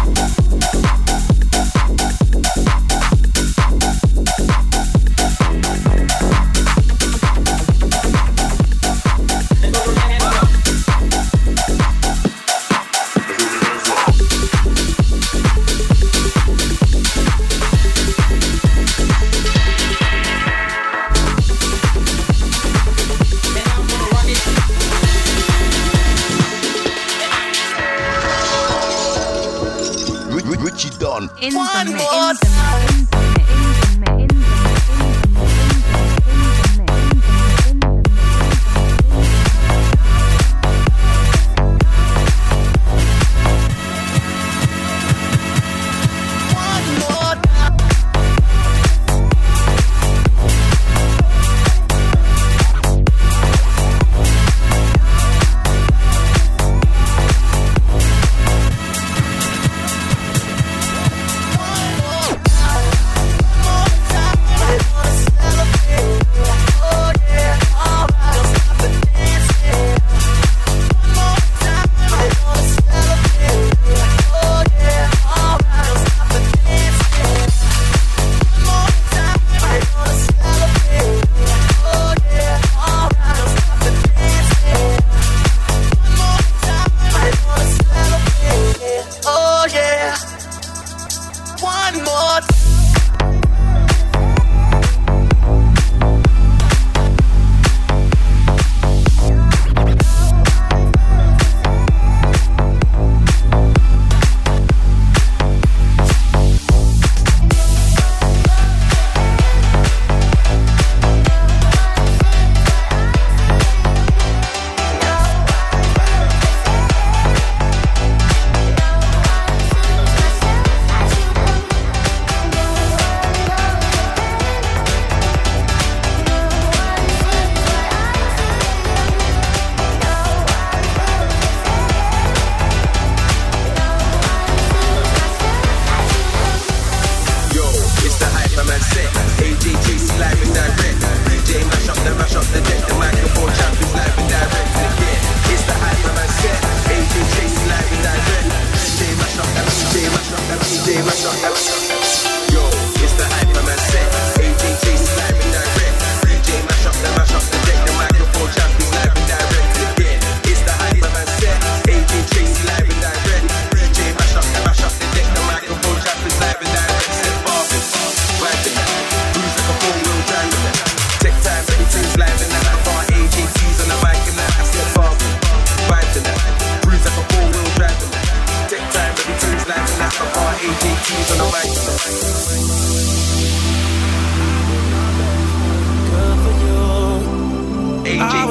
In the mix.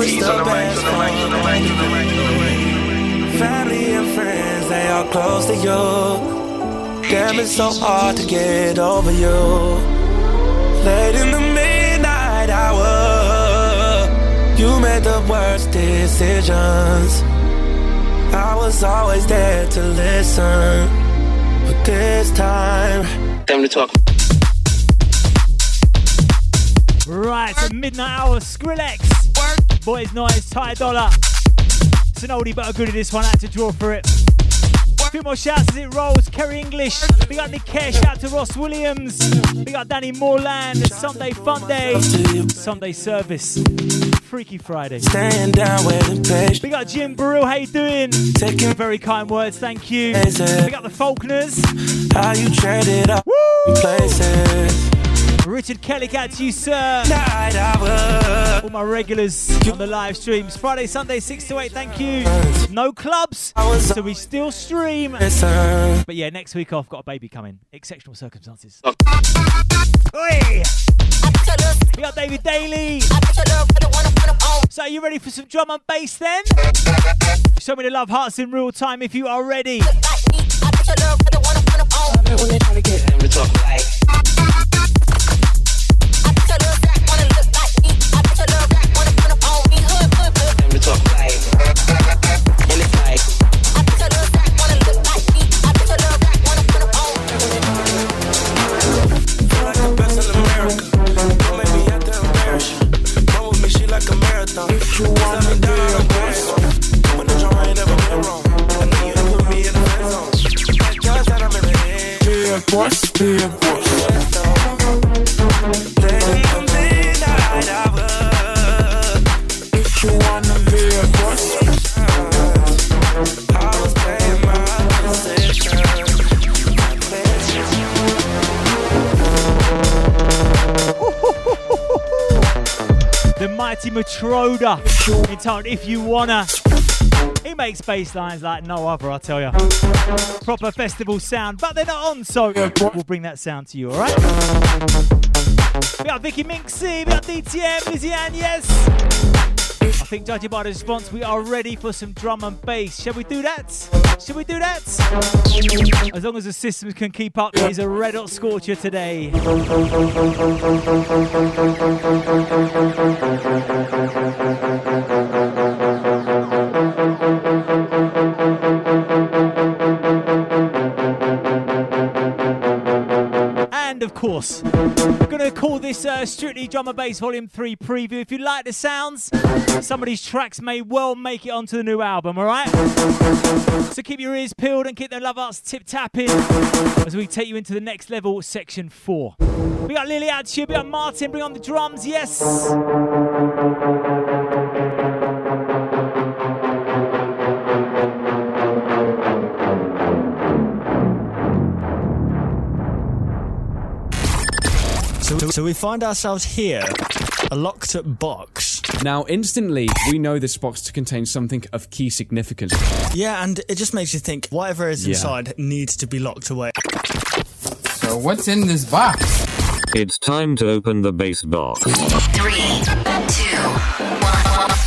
it's the best fun. Family and friends, they are close to you. Damn, it's so hard to get over you. Late in the midnight hour, you made the worst decisions. I was always there to listen, but this time, time to talk. Right, at midnight hour, Skrillex, Boys Noise, Ty Dolla. It's an oldie but a goodie, this one, I had to draw for it. A few more shouts as it rolls. Kerry English, we got Nick Care, shout out to Ross Williams. We got Danny Moorland, it's Sunday Fun Day, Sunday Service, Freaky Friday. Stand down with the page. We got Jim Burrell, how you doing? Taking very kind words, thank you. We got the Faulkners. How you traded up places. Richard Kelly, catch you, sir. All my regulars on the live streams. Friday, Sunday, six to eight, thank you. No clubs, so we still stream. But yeah, next week I've got a baby coming. Exceptional circumstances. Oi! We got David Daly. So are you ready for some drum and bass then? Show me the love hearts in real time if you are ready. If you want me down, when the drama ain't never been wrong, I know you put me in the friend zone. That judge that I'm in the head. Be a boss, be a boss. Late in the midnight hour. If you wanna be a boss, I was paying my position. The mighty Matroda in town, if you wanna. He makes bass lines like no other, I tell ya. Proper festival sound, but they're not on, so we'll bring that sound to you, alright? We got Vicky Minxie, we got D T M, Lizzie Ann, yes. I think judging by the response, we are ready for some drum and bass. Shall we do that? Shall we do that? As long as the systems can keep up, it is a red hot scorcher today. And of course, I'm going to call this uh, Strictly Drum and Bass Volume three preview. If you like the sounds, some of these tracks may well make it onto the new album, alright? So keep your ears peeled and keep the love arts tip-tapping as we take you into the next level, section four. We got Lily out here, we got Martin, bring on the drums, yes! So, so we find ourselves here, a locked box. Now, instantly, we know this box to contain something of key significance. Yeah, and it just makes you think whatever is Yeah. inside needs to be locked away. So what's in this box? It's time to open the bass box. Three, two, one.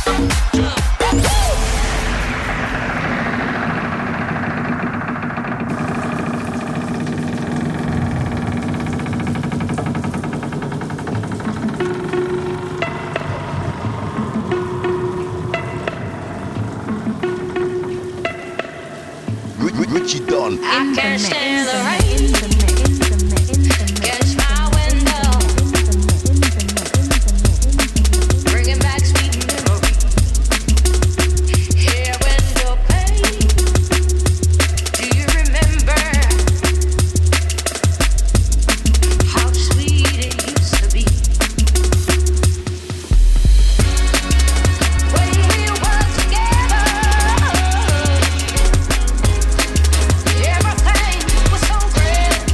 Richie Don. I can't stand the rain. Catch my window. Bringing back sweet memories. Here window pane. Do you remember how sweet it used to be? When we were together. Everything was so great.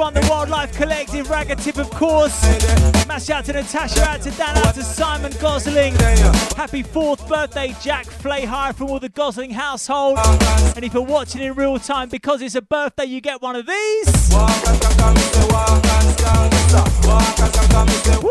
one, the Wildlife Collective, Raggatip, of course. Mash out to Natasha, out to Dan, out to Simon Gosling. Happy fourth birthday, Jack Flayhigh from all the Gosling household. And if you're watching in real time, because it's a birthday, you get one of these. Woo!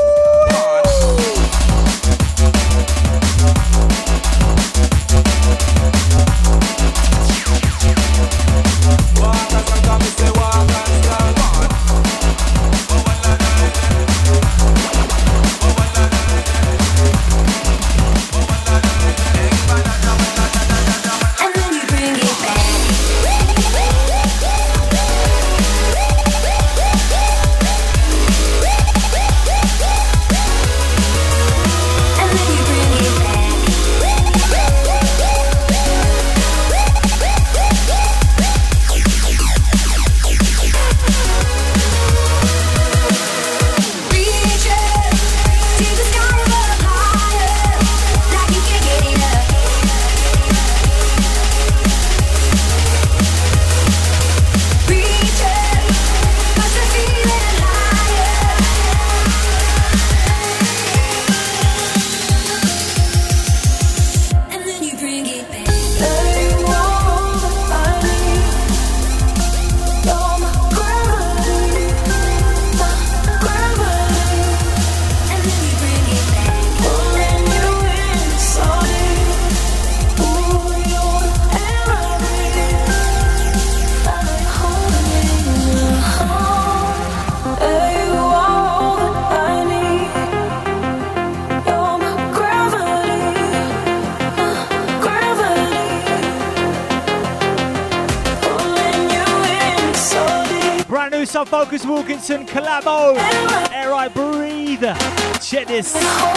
Focus Wilkinson collabo. Air I Breathe. Check this.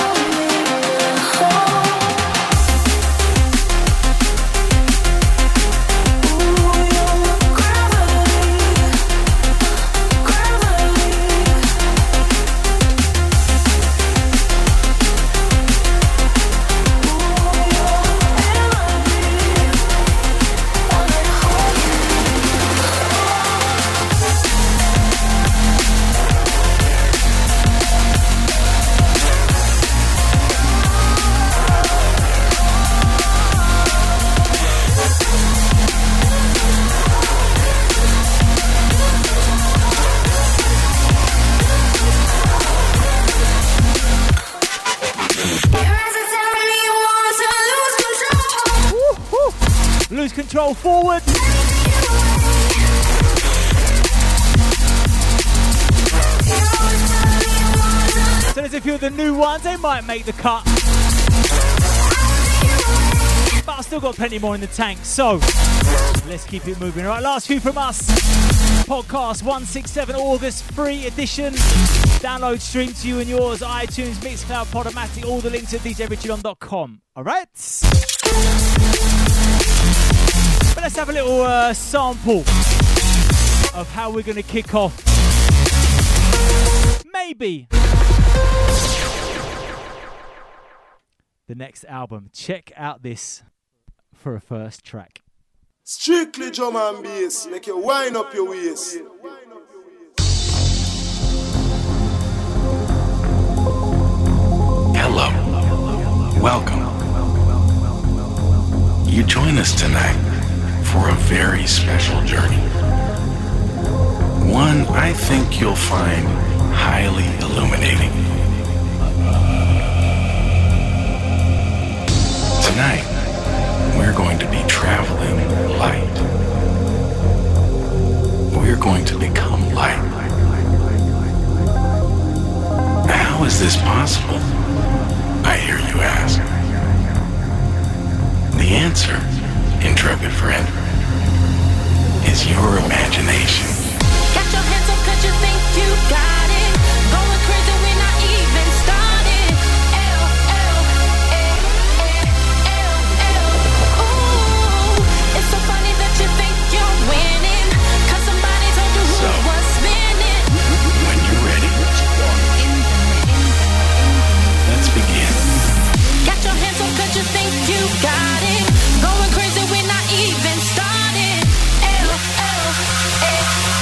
Control forward. So there's a few of the new ones, they might make the cut. But I've still got plenty more in the tank, so let's keep it moving. All right, last few from us. Podcast one sixty-seven August, free edition. Download, stream to you and yours, iTunes, Mixcloud, Podomatic, all the links at d j richie don dot com. All right? But let's have a little uh, sample of how we're going to kick off. Maybe the next album. Check out this for a first track. Strictly drum and bass, make you wind up your waist. Hello, welcome. You join us tonight for a very special journey. One I think you'll find highly illuminating. Tonight, we're going to be traveling light. We're going to become light. How is this possible? I hear you ask. The answer, intrepid friend, is your imagination. Got your hands up 'cause you think you got it. Going crazy, we're not even started. L, L, A, A, L, L. Ooh, it's so funny that you think you're winning. 'Cause somebody told you who So, was spinning. when you're ready, let's begin. Got your hands up 'cause you think you got it. Going crazy, we're not even started. L, L, A,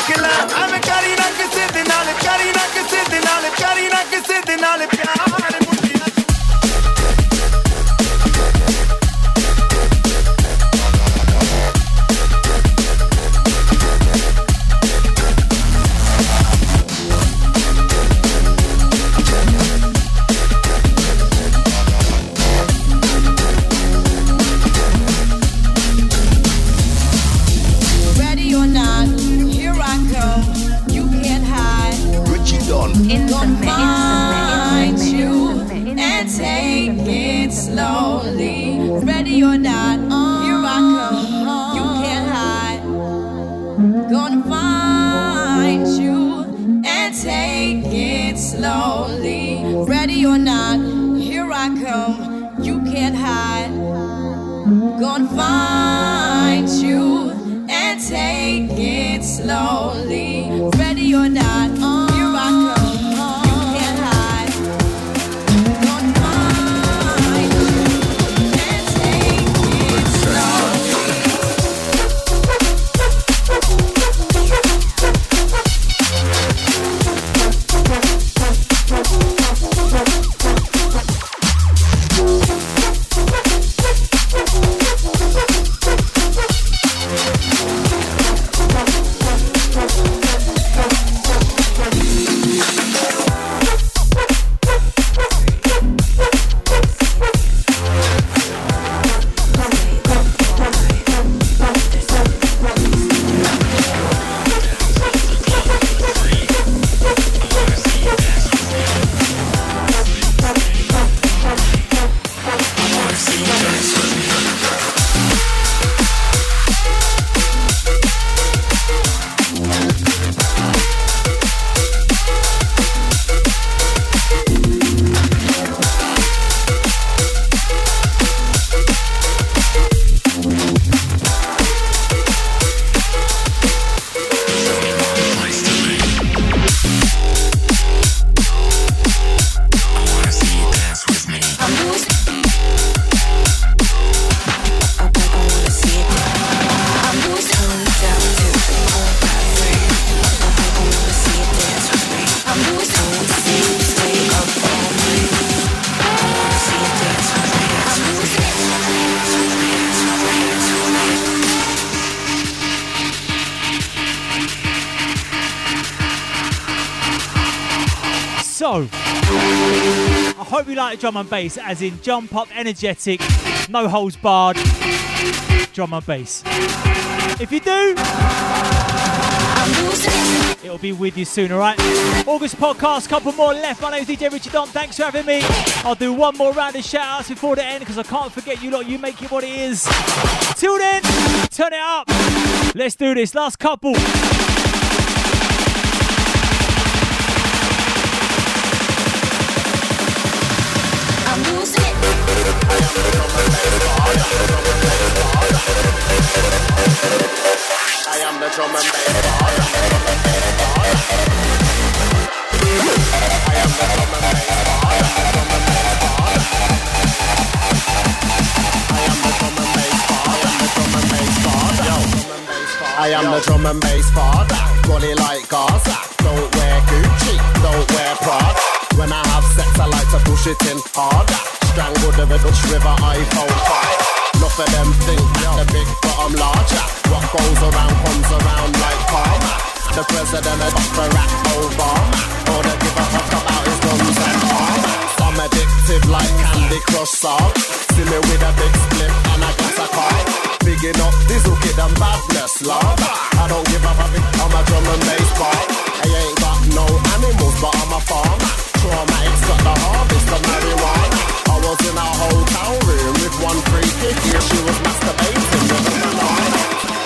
निकला हमें करीना किसी दिन नाल करीना किसी दिन नाल करीना किसी दिन नाल प्यार In the mix, find you and take it slowly. Ready or not, here I come. You can't hide. Gonna find you and take it slowly. Ready or not, here I come. You can't hide. Gonna find you and take it slowly. Ready or not, here I come. So, I hope you like the drum and bass, as in jump up, energetic, no holds barred, drum and bass. If you do, it'll be with you soon, alright? August podcast, couple more left. My name's D J Richie Don, thanks for having me. I'll do one more round of shout outs before the end, because I can't forget you lot, you make it what it is. Till then, turn it up. Let's do this, last couple. I am the drum and bass god. I am the drum and bass god. I am the drum and bass god. I am the drum and bass god. Golly like Gaza. Don't wear Gucci, don't wear Prada. When I have sex, I like to push it in hard. Strangle the Dutch River iPhone five. Enough of them think the big bottom larger. What goes around comes around like karma. The president of Barack Obama. All they give a fuck about is guns and armor. I'm addictive like Candy Crush song. See me with a big split and a glass of car. Bigging up Dizzle Kid and badness, love. I don't give a fuck, I'm a drum and bass bar. I ain't got no animals, but I'm a farmer. Traumatics got the harvest of marijuana. I was in a hotel room with one free kick. Here she was masturbating with a banana.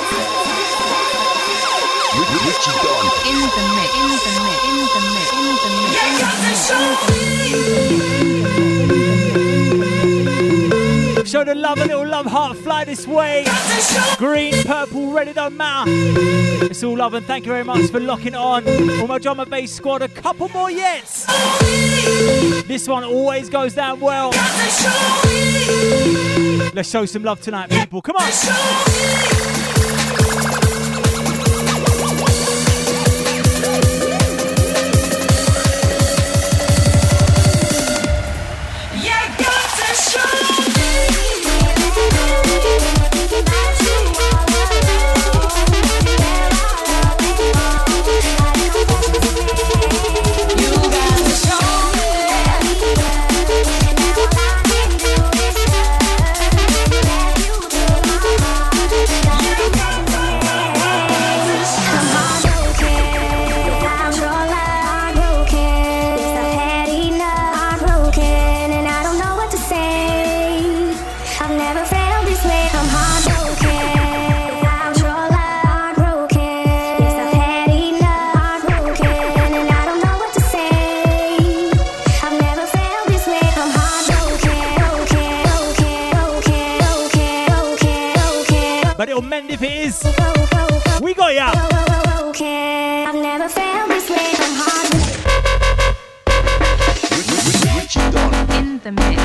Richie Don. In the mix, in the mix, in the mix, in the mix. You got to show me. Show the love, a little love heart, fly this way. Green, purple, red, it don't matter. It's all love, and thank you very much for locking on. All my drum and bass squad, a couple more yet. This one always goes down well. Let's show some love tonight, people. Come on. mend if it is. We got ya. Okay, I've never felt this way from hard. In the mix.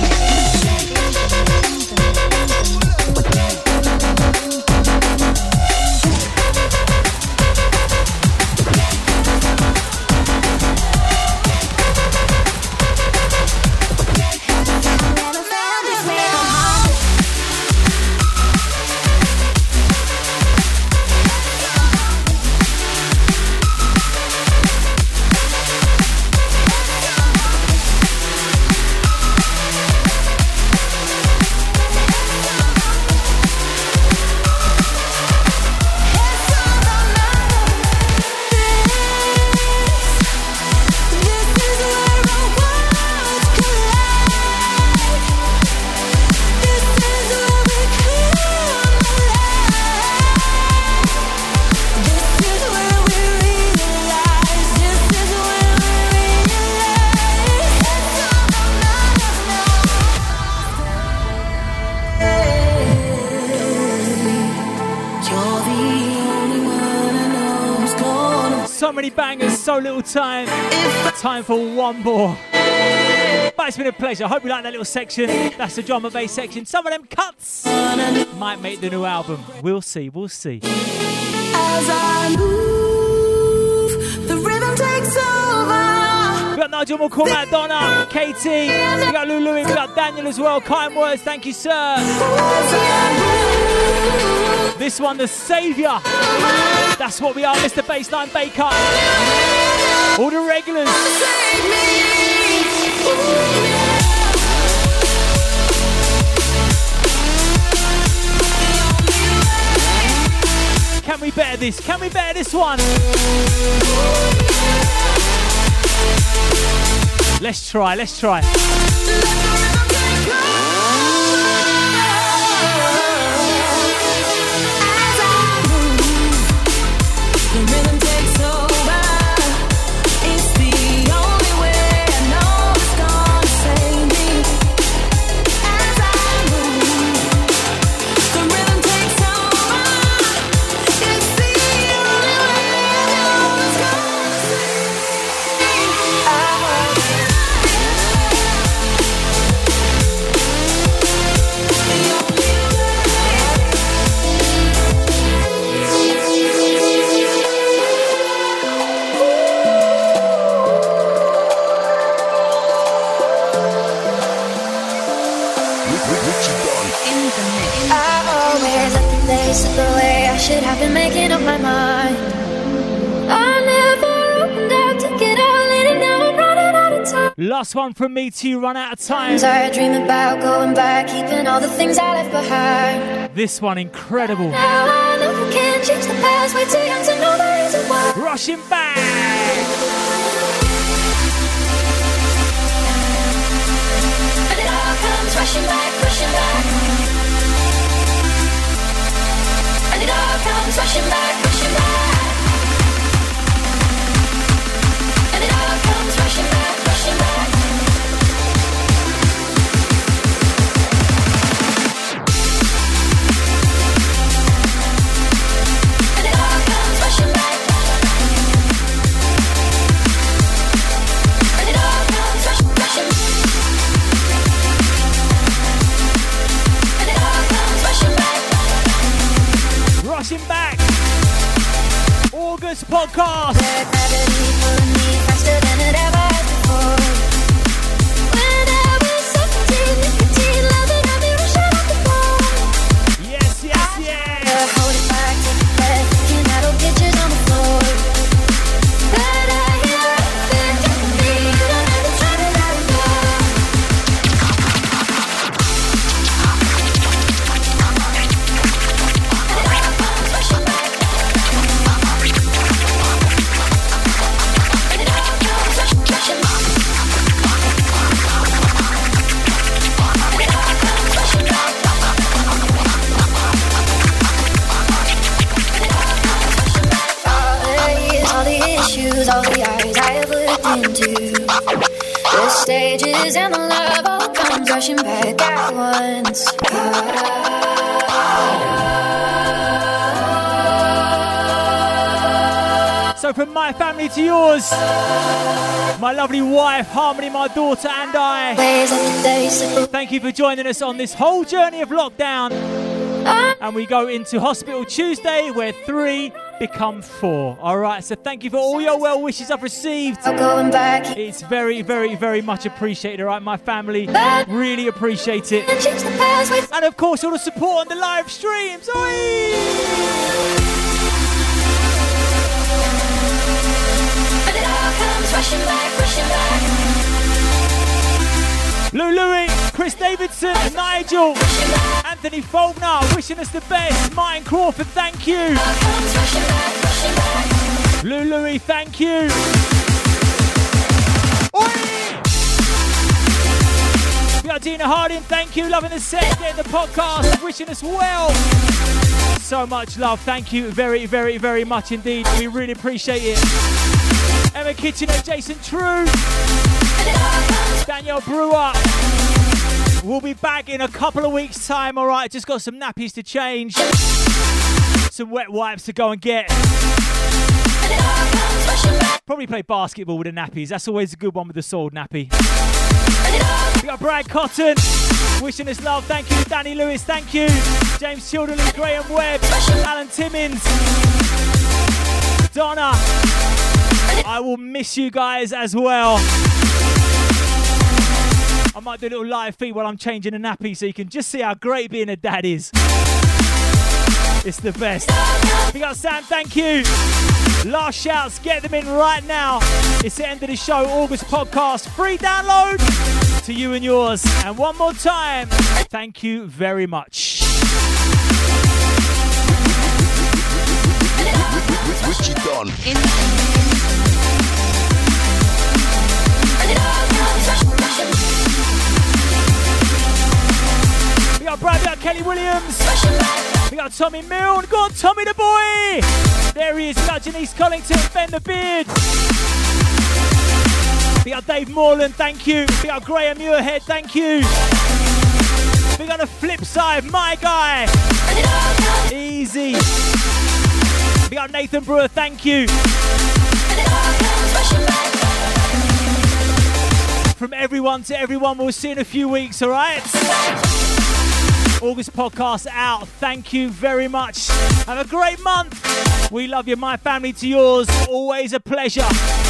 So many bangers, so little time. Time for one more. But it's been a pleasure. I hope you like that little section. That's the drum and bass section. Some of them cuts might make the new album. We'll see, we'll see. As I move, the rhythm takes over. We got Nigel McCormack, Donna, Katie, we got Lou Louis, we got Daniel as well. Kind words, thank you, sir. This one, the saviour. That's what we are, Mister Bassline Baker. All the regulars. Can we better this? Can we better this one? Let's try, let's try. Should have been making up my mind. I never opened up to get all in, and now I'm running out of time. Last one from me to run out of time. I dream about going back, keeping all the things I left behind. This one incredible. Now I know I can't change the past. Way too young to know the reason why. Rushing back. And it all comes rushing back, rushing back. And it all comes rushing back, rushing back. And it all comes rushing back, rushing back. And it all comes rushing back. And it all comes rushing, rushing. And it all comes rushing back. Rushing back. August podcast. Yes, yes, yes. All the eyes I have looked into, the stages and the love all comes rushing back at once. Ah. So from my family to yours, my lovely wife, Harmony, my daughter and I, thank you for joining us on this whole journey of lockdown. And we go into Hospital Tuesday where three become four. Alright, so thank you for all your well wishes I've received. It's very, very, very much appreciated, alright, my family. Really appreciate it. And of course, all the support on the live streams. Oi! Rushing back, rushing back. Lou Louis, Chris Davidson, Nigel, Anthony Faulkner, wishing us the best. Martin Crawford, thank you. Rushing back, rushing back. Lou Louis, thank you. Oi! We got Dina Harding, thank you. Loving the set, getting the podcast, wishing us well. So much love, thank you very, very, very much indeed. We really appreciate it. Emma Kitchener, Jason True, Danielle Brewer. We'll be back in a couple of weeks' time, alright? Just got some nappies to change, some wet wipes to go and get. Probably play basketball with the nappies. That's always a good one with the soiled nappy. We got Brad Cotton, wishing us love. Thank you. Danny Lewis, thank you. James Childerley, Graham Webb, Alan Timmins, Donna. I will miss you guys as well. I might do a little live feed while I'm changing a nappy so you can just see how great being a dad is. It's the best. We got Sam, thank you. Last shouts, get them in right now. It's the end of the show. August podcast, free download to you and yours. And one more time, thank you very much. Richie Don. We got Brad, we got Kelly Williams, we got Tommy Milne, go on Tommy the boy, there he is, we got Janice Collington, Ben the Beard, we got Dave Morland, thank you, we got Graham Muirhead, thank you, we got the flip side, my guy, easy, we got Nathan Brewer, thank you. From everyone to everyone, we'll see in a few weeks, alright? August podcast out. Thank you very much. Have a great month. We love you, my family to yours. Always a pleasure.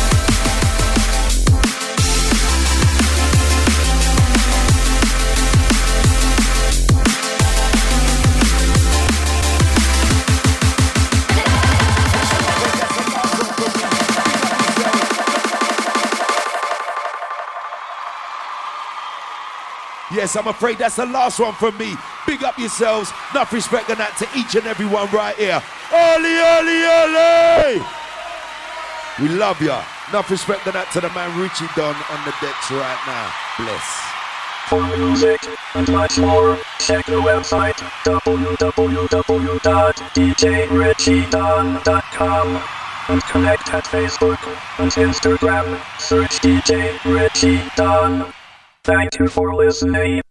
Yes, I'm afraid that's the last one from me. Big up yourselves. Enough respect and that to each and every one right here. Early, early, early! We love ya. Enough respect and that to the man Richie Don on the decks right now. Bless. For music and much more, check the website w w w dot d j richie don dot com and connect at Facebook and Instagram. Search D J Richie Don. Thank you for listening.